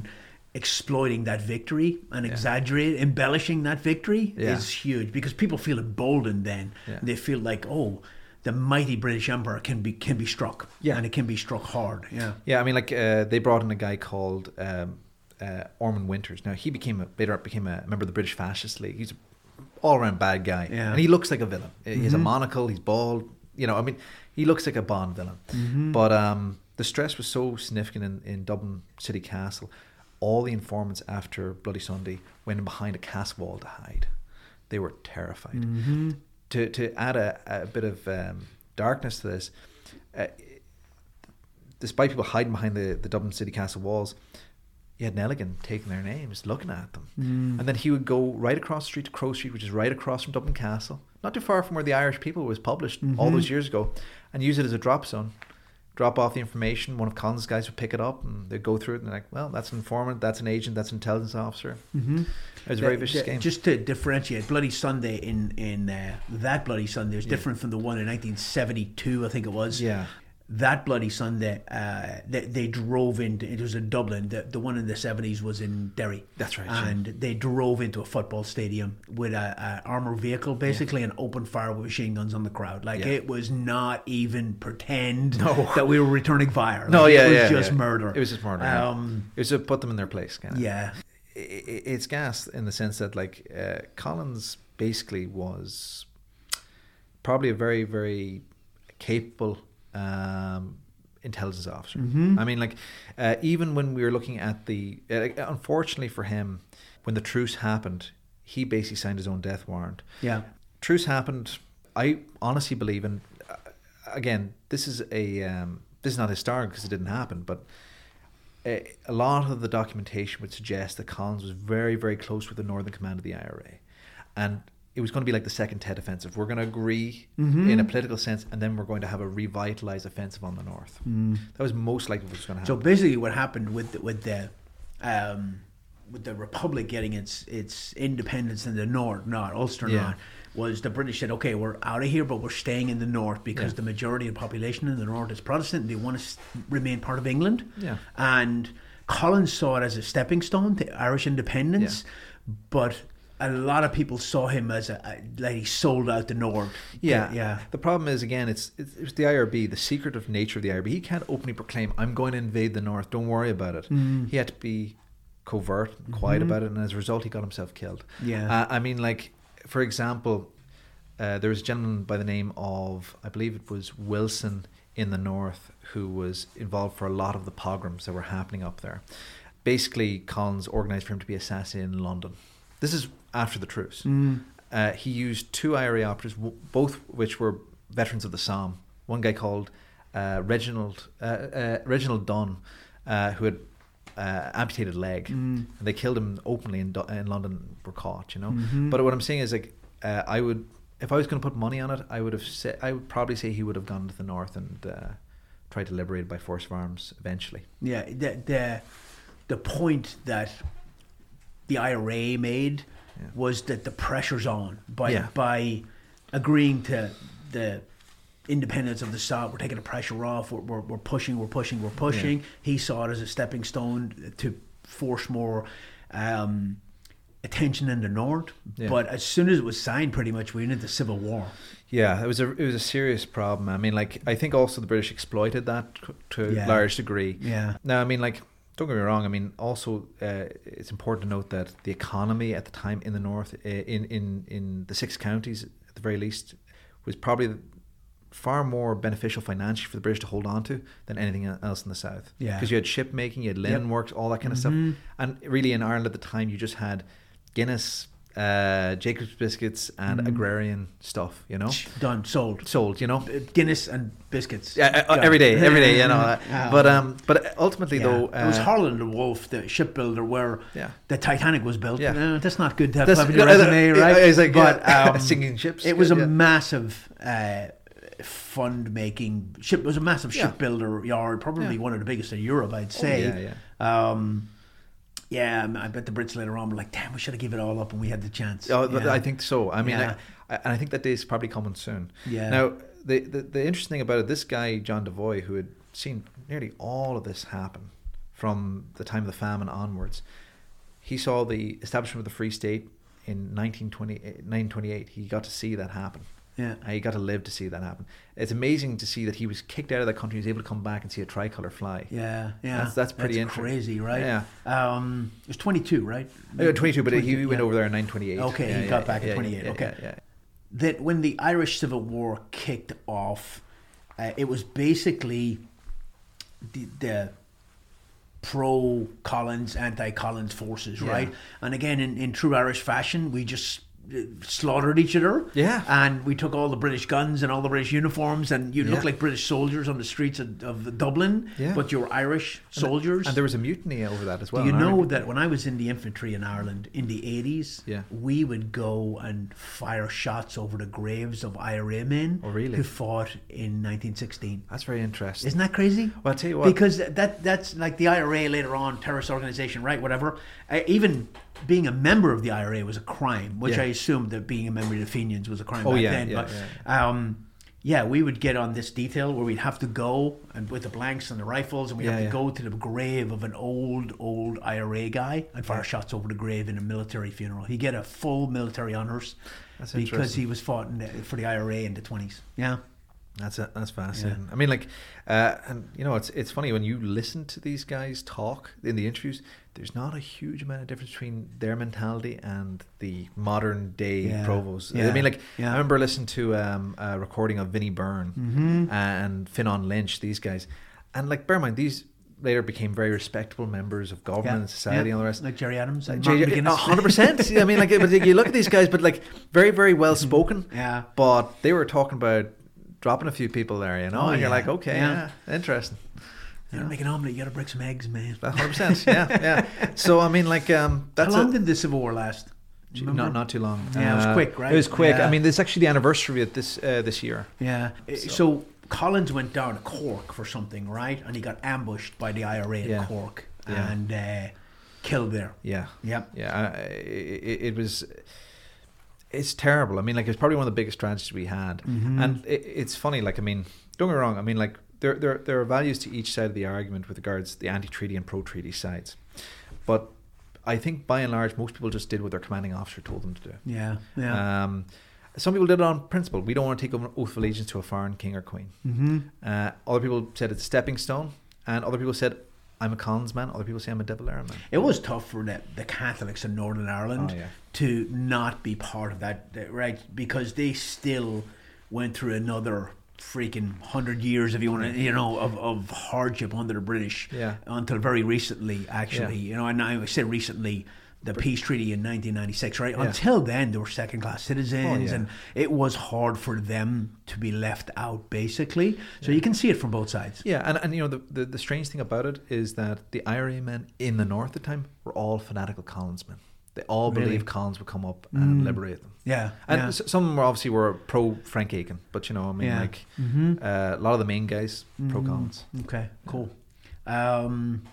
exploiting that victory and Yeah. exaggerating, embellishing that victory Yeah. is huge, because people feel emboldened then. Yeah. They feel like, oh, the mighty British Empire can be can be struck. Yeah. And it can be struck hard. Yeah. Yeah, I mean, like uh, they brought in a guy called um, uh, Ormond Winters. Now he became a, later became a member of the British Fascist League. He's an all-around bad guy, Yeah. and he looks like a villain. He has a Mhm. monocle. He's bald. You know, I mean, he looks like a Bond villain. Mhm. But um, the stress was so significant in, in Dublin City Castle. All the informants after Bloody Sunday went in behind a castle wall to hide. They were terrified. Mhm. To to add a, a bit of um, darkness to this, uh, despite people hiding behind the, the Dublin City Castle walls, you had Nelligan taking their names, looking at them. Mm. And then he would go right across the street to Crow Street, which is right across from Dublin Castle, not too far from where the Irish People was published all Mhm. those years ago, and use it as a drop zone. Drop off the information, one of Collins' guys would pick it up, and they'd go through it, and they're like, well, that's an informant, that's an agent, that's an intelligence officer. Mhm. It was a very The- vicious the- game. Just to differentiate, Bloody Sunday in in uh, that Bloody Sunday is Yeah. different from the one in nineteen seventy-two, I think it was. Yeah. That Bloody Sunday, uh, they, they drove into, it was in Dublin. The, the one in the seventies was in Derry. That's right, yeah. And they drove into a football stadium with a, a armored vehicle, basically, and opened fire with machine guns on the crowd. Like, Yeah. it was not even pretend No. that we were returning fire. No, Like, yeah, it was yeah, just yeah. murder. It was just murder. yeah. Um, It was to put them in their place, kind of. yeah. I- I- It's gas in the sense that, like, uh, Collins basically was probably a very, very capable um, intelligence officer. Mhm. I mean, like, uh, even when we were looking at the, uh, like, unfortunately for him, when the truce happened, he basically signed his own death warrant. Yeah. Truce happened. I honestly believe, and uh, again, this is a um, this is not historic because it didn't happen, but a, a lot of the documentation would suggest that Collins was very, very close with the Northern Command of the I R A, and it was going to be like the Second Tet Offensive. We're going to agree Mhm. in a political sense, and then we're going to have a revitalized offensive on the north. Mm. That was most likely what was going to So happen. basically, what happened with the, with the um, with the Republic getting its its independence in the north, not Ulster, Yeah. not, was the British said, okay, we're out of here, but we're staying in the north because Yeah. the majority of the population in the north is Protestant, and they want to s- remain part of England. Yeah. And Collins saw it as a stepping stone to Irish independence, but a lot of people saw him as a, a like he sold out the north. Yeah, yeah. The problem is, again, it's it's, it's the I R B, the secretive nature of the I R B. He can't openly proclaim, "I'm going to invade the north. Don't worry about it." Mm. He had to be covert, and quiet Mhm. about it, and as a result, he got himself killed. Yeah. Uh, I mean, like, for example, uh, there was a gentleman by the name of, I believe it was Wilson in the north, who was involved for a lot of the pogroms that were happening up there. Basically, Collins organised for him to be assassinated in London. This is after the truce. Mm. Uh, he used two I R A operatives, w- both which were veterans of the Somme. One guy called uh, Reginald uh, uh, Reginald Dunn, uh, who had uh, amputated leg, Mm. and they killed him openly in, Du- in London. Were caught, you know. Mhm. But what I'm saying is, like, uh, I would, if I was going to put money on it, I would have said, I would probably say he would have gone to the north and uh, tried to liberate it by force of arms eventually. Yeah, the the the point that the I R A made Yeah. was that the pressure's on by Yeah. by agreeing to the independence of the South. We're taking the pressure off. We're, we're, we're pushing. We're pushing. We're pushing. Yeah. He saw it as a stepping stone to force more um, attention in the north. Yeah. But as soon as it was signed, pretty much we went into civil war. Yeah, it was a it was a serious problem. I mean, like, I think also the British exploited that c- to a Yeah. large degree. Yeah. Now, I mean, like, don't get me wrong. I mean, also, uh, it's important to note that the economy at the time in the north, uh, in, in, in the six counties at the very least, was probably far more beneficial financially for the British to hold on to than anything else in the south. Yeah. Because you had ship making, you had linen Yep. works, all that kind of Mhm. stuff. And really in Ireland at the time, you just had Guinness, uh, Jacob's biscuits, and Mhm. agrarian stuff, you know? Done. Sold. Sold, you know? Guinness and biscuits. Yeah, uh, Done. every day, every day, you know. uh, Um, but um, but ultimately, Yeah. though, it was uh, Harland and Wolff, the shipbuilder, where Yeah. the Titanic was built. Yeah. Uh, that's not good to have, That's- have in your uh, resume, uh, right? it's like, but yeah, um, sinking ships, It was a yeah. massive uh, fund making ship. It was a massive Yeah. shipbuilder yard, probably Yeah. one of the biggest in Europe, I'd say. yeah, yeah. Um, yeah, I bet the Brits later on were like, "Damn, we should have given it all up when we had the chance." Oh, but Yeah. I think so. I mean, Yeah. I, I, and I think that day is probably coming soon. Yeah. Now, the, the the interesting thing about it, this guy John Devoy, who had seen nearly all of this happen from the time of the famine onwards. He saw the establishment of the Free State in nineteen twenty-eight. He got to see that happen. Yeah. And he got to live to see that happen. It's amazing to see that he was kicked out of that country. He was able to come back and see a tricolour fly. Yeah, yeah. That's, that's pretty that's interesting. crazy, right? Yeah. Um, it was twenty-two, right? Uh, twenty-two, but he went yeah. over there in nineteen twenty-eight. Okay, yeah, he yeah, got back yeah, in twenty-eight. yeah, okay. Yeah, yeah. That when the Irish Civil War kicked off, uh, it was basically the, the pro-Collins, anti-Collins forces, Yeah. right? And again, in, in true Irish fashion, we just slaughtered each other. Yeah. And we took all the British guns and all the British uniforms, and you Yeah. look like British soldiers on the streets of, of Dublin, Yeah. but you're Irish soldiers. And there was a mutiny over that as well. Do you in know Ireland. that when I was in the infantry in Ireland in the eighties, Yeah. we would go and fire shots over the graves of I R A men Oh, really? who fought in nineteen sixteen. That's very interesting. Isn't that crazy? Well, I'll tell you what. Because that that's like the I R A later on, terrorist organization, right? Whatever. Uh, even being a member of the I R A was a crime, which Yeah. I assumed that being a member of the Fenians was a crime Oh, back yeah, then. yeah, but yeah. Um, yeah, we would get on this detail where we'd have to go and with the blanks and the rifles, and we'd Yeah, have to yeah. go to the grave of an old, old I R A guy and fire shots over the grave in a military funeral. He'd get a full military honours That's because interesting. he was fought in the, for the I R A in the twenties. Yeah. That's a, that's fascinating. I mean, like, uh, and you know, it's it's funny when you listen to these guys talk in the interviews. There's not a huge amount of difference between their mentality and the modern day Yeah. provos. Yeah. I mean, like, Yeah. I remember listening to um, a recording of Vinnie Byrne Mm-hmm. and Fionnán Lynch. These guys, and like, bear in mind, these later became very respectable members of government and society and all the rest. Like Jerry Adams and J- Martin McGuinness. A hundred percent. I mean, like, but you look at these guys, but like, very, very well spoken. Yeah. But they were talking about dropping a few people there, you know, Oh, and you're yeah. like, okay, Yeah. yeah, interesting. You know, make an omelette, you gotta break some eggs, man. A hundred percent. Yeah, yeah. So I mean, like, um, that's How long a, did the Civil War last? Remember? not not too long. Yeah, it was Uh, quick, right? It was quick. Yeah. I mean, this is actually the anniversary of this uh, this year. Yeah. So, so Collins went down to Cork for something, right? And he got ambushed by the I R A in Yeah. Cork Yeah. and uh, killed there. Yeah, Yep. yeah. Uh, it, it was. It's terrible. I mean, like, it's probably one of the biggest tragedies we had, Mm-hmm. and it, it's funny. Like, I mean, don't get me wrong. I mean, like, there there there are values to each side of the argument with regards to the anti-treaty and pro-treaty sides, but I think by and large most people just did what their commanding officer told them to do. Yeah. Yeah. Um, some people did it on principle. We don't want to take an oath of allegiance to a foreign king or queen. mm-hmm. Uh, other people said it's a stepping stone, and other people said I'm a Collins man. Other people say I'm a De Valera man. It was tough for the, the Catholics in Northern Ireland Oh, yeah. to not be part of that, right? Because they still went through another freaking hundred years, if you want to, you know, of, of hardship under the British. Yeah. Until very recently, actually, Yeah. you know, and I say recently, the peace treaty in nineteen ninety-six, right? Yeah. Until then, they were second-class citizens, Oh, yeah. and it was hard for them to be left out, basically. So you can see it from both sides. Yeah, and, and you know the, the the strange thing about it is that the I R A men in the north at the time were all fanatical Collins men. They all Really? believed Collins would come up and Mm. liberate them. Yeah, And yeah. s- some were obviously were pro Frank Aiken, but you know, I mean, Yeah. like Mhm. uh, a lot of the main guys pro Mhm. Collins. Okay, cool. Um,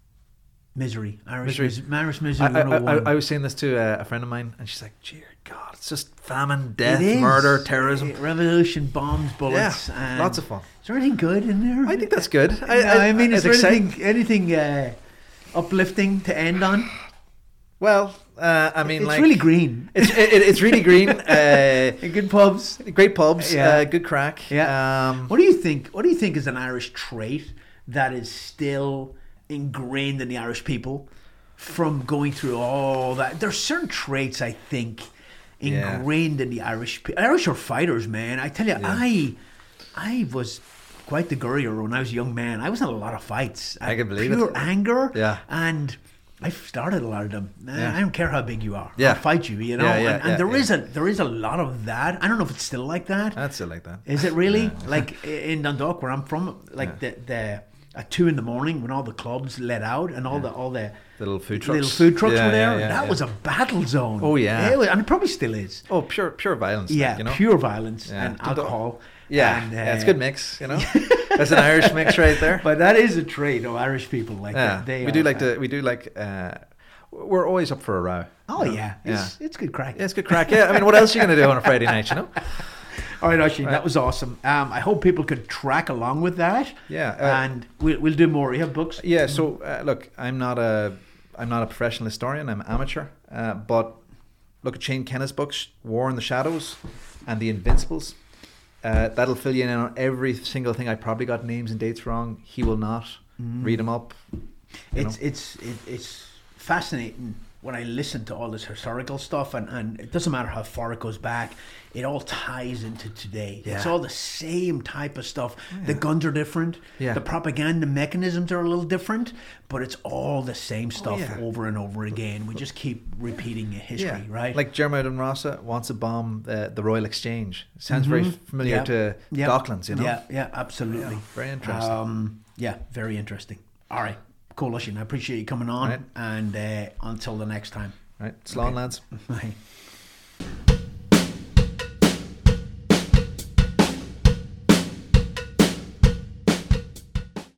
misery, Irish Misery. misery, Irish misery. I, I, I, one oh one. I was saying this to a, a friend of mine, and she's like, "Dear God, it's just famine, death, It is. murder, terrorism. Uh, revolution, bombs, bullets. Yeah, and lots of fun." Is there anything good in there? I think that's good. No, I, mean, is it's there exciting. anything, anything uh, uplifting to end on? Well, uh, I mean, it's like really green. It's it, it's really green. Uh, Good pubs. great pubs. Yeah. Uh, good crack. Yeah. Um, What do you think? What do you think is an Irish trait that is still ingrained in the Irish people from going through all that? There's certain traits I think Yeah. ingrained in the Irish. pe- Irish are fighters, man. I tell you, Yeah. I, I was quite the guerrier when I was a young man. I was in a lot of fights. I can believe pure it. anger. Yeah. And I've started a lot of them. Yeah. I don't care how big you are. Yeah. I'll fight you. You know. Yeah, yeah, and and yeah, there yeah. is a there is a lot of that. I don't know if it's still like that. That's it like that. Is it really? Yeah. Like in Dundalk, where I'm from, like Yeah. the the at two in the morning when all the clubs let out and all the all the The little food trucks. little food trucks Yeah, were there. yeah, yeah, that yeah. was a battle zone. Oh, yeah. It was- and it probably still is. Oh, pure pure violence. Yeah, like, you know. pure violence Yeah. and Dundalk- alcohol. Yeah, and, yeah, it's a uh, good mix. You know, that's an Irish mix right there. But that is a trait of Irish people. Like Yeah, they we are, do like uh, to. We do like. Uh, we're always up for a row. Oh you know? yeah, it's it's good crack. Yeah, it's good crack. Yeah, I mean, what else are you going to do on a Friday night? You know. All right, Oisin, Right. that was awesome. Um, I hope people could track along with that. Yeah, uh, and we'll, we'll do more. You have books? Yeah, so uh, look, I'm not a I'm not a professional historian. I'm amateur. Uh, but look at Shane Kenna's books, War in the Shadows, and The Invincibles. Uh, that'll fill you in on every single thing. I probably got names and dates wrong. He will not. Mm. Read them up. you It's know. it's it, it's fascinating when I listen to all this historical stuff, and, and it doesn't matter how far it goes back, it all ties into today. It's Yeah. all the same type of stuff. yeah. The guns are different, Yeah. the propaganda mechanisms are a little different, but it's all the same stuff yeah. over and over again. We just keep repeating history, Yeah, right? Like Jeremiah Rossa wants to bomb the, the Royal Exchange. Sounds very Mhm. familiar Yeah. to Yeah. Docklands, you know. Yeah, yeah, absolutely. Yeah, very interesting. Um, yeah, very interesting. All right, cool, Oisin. I appreciate you coming on, Right. and uh, until the next time. Right, Slán Okay. lads. Bye.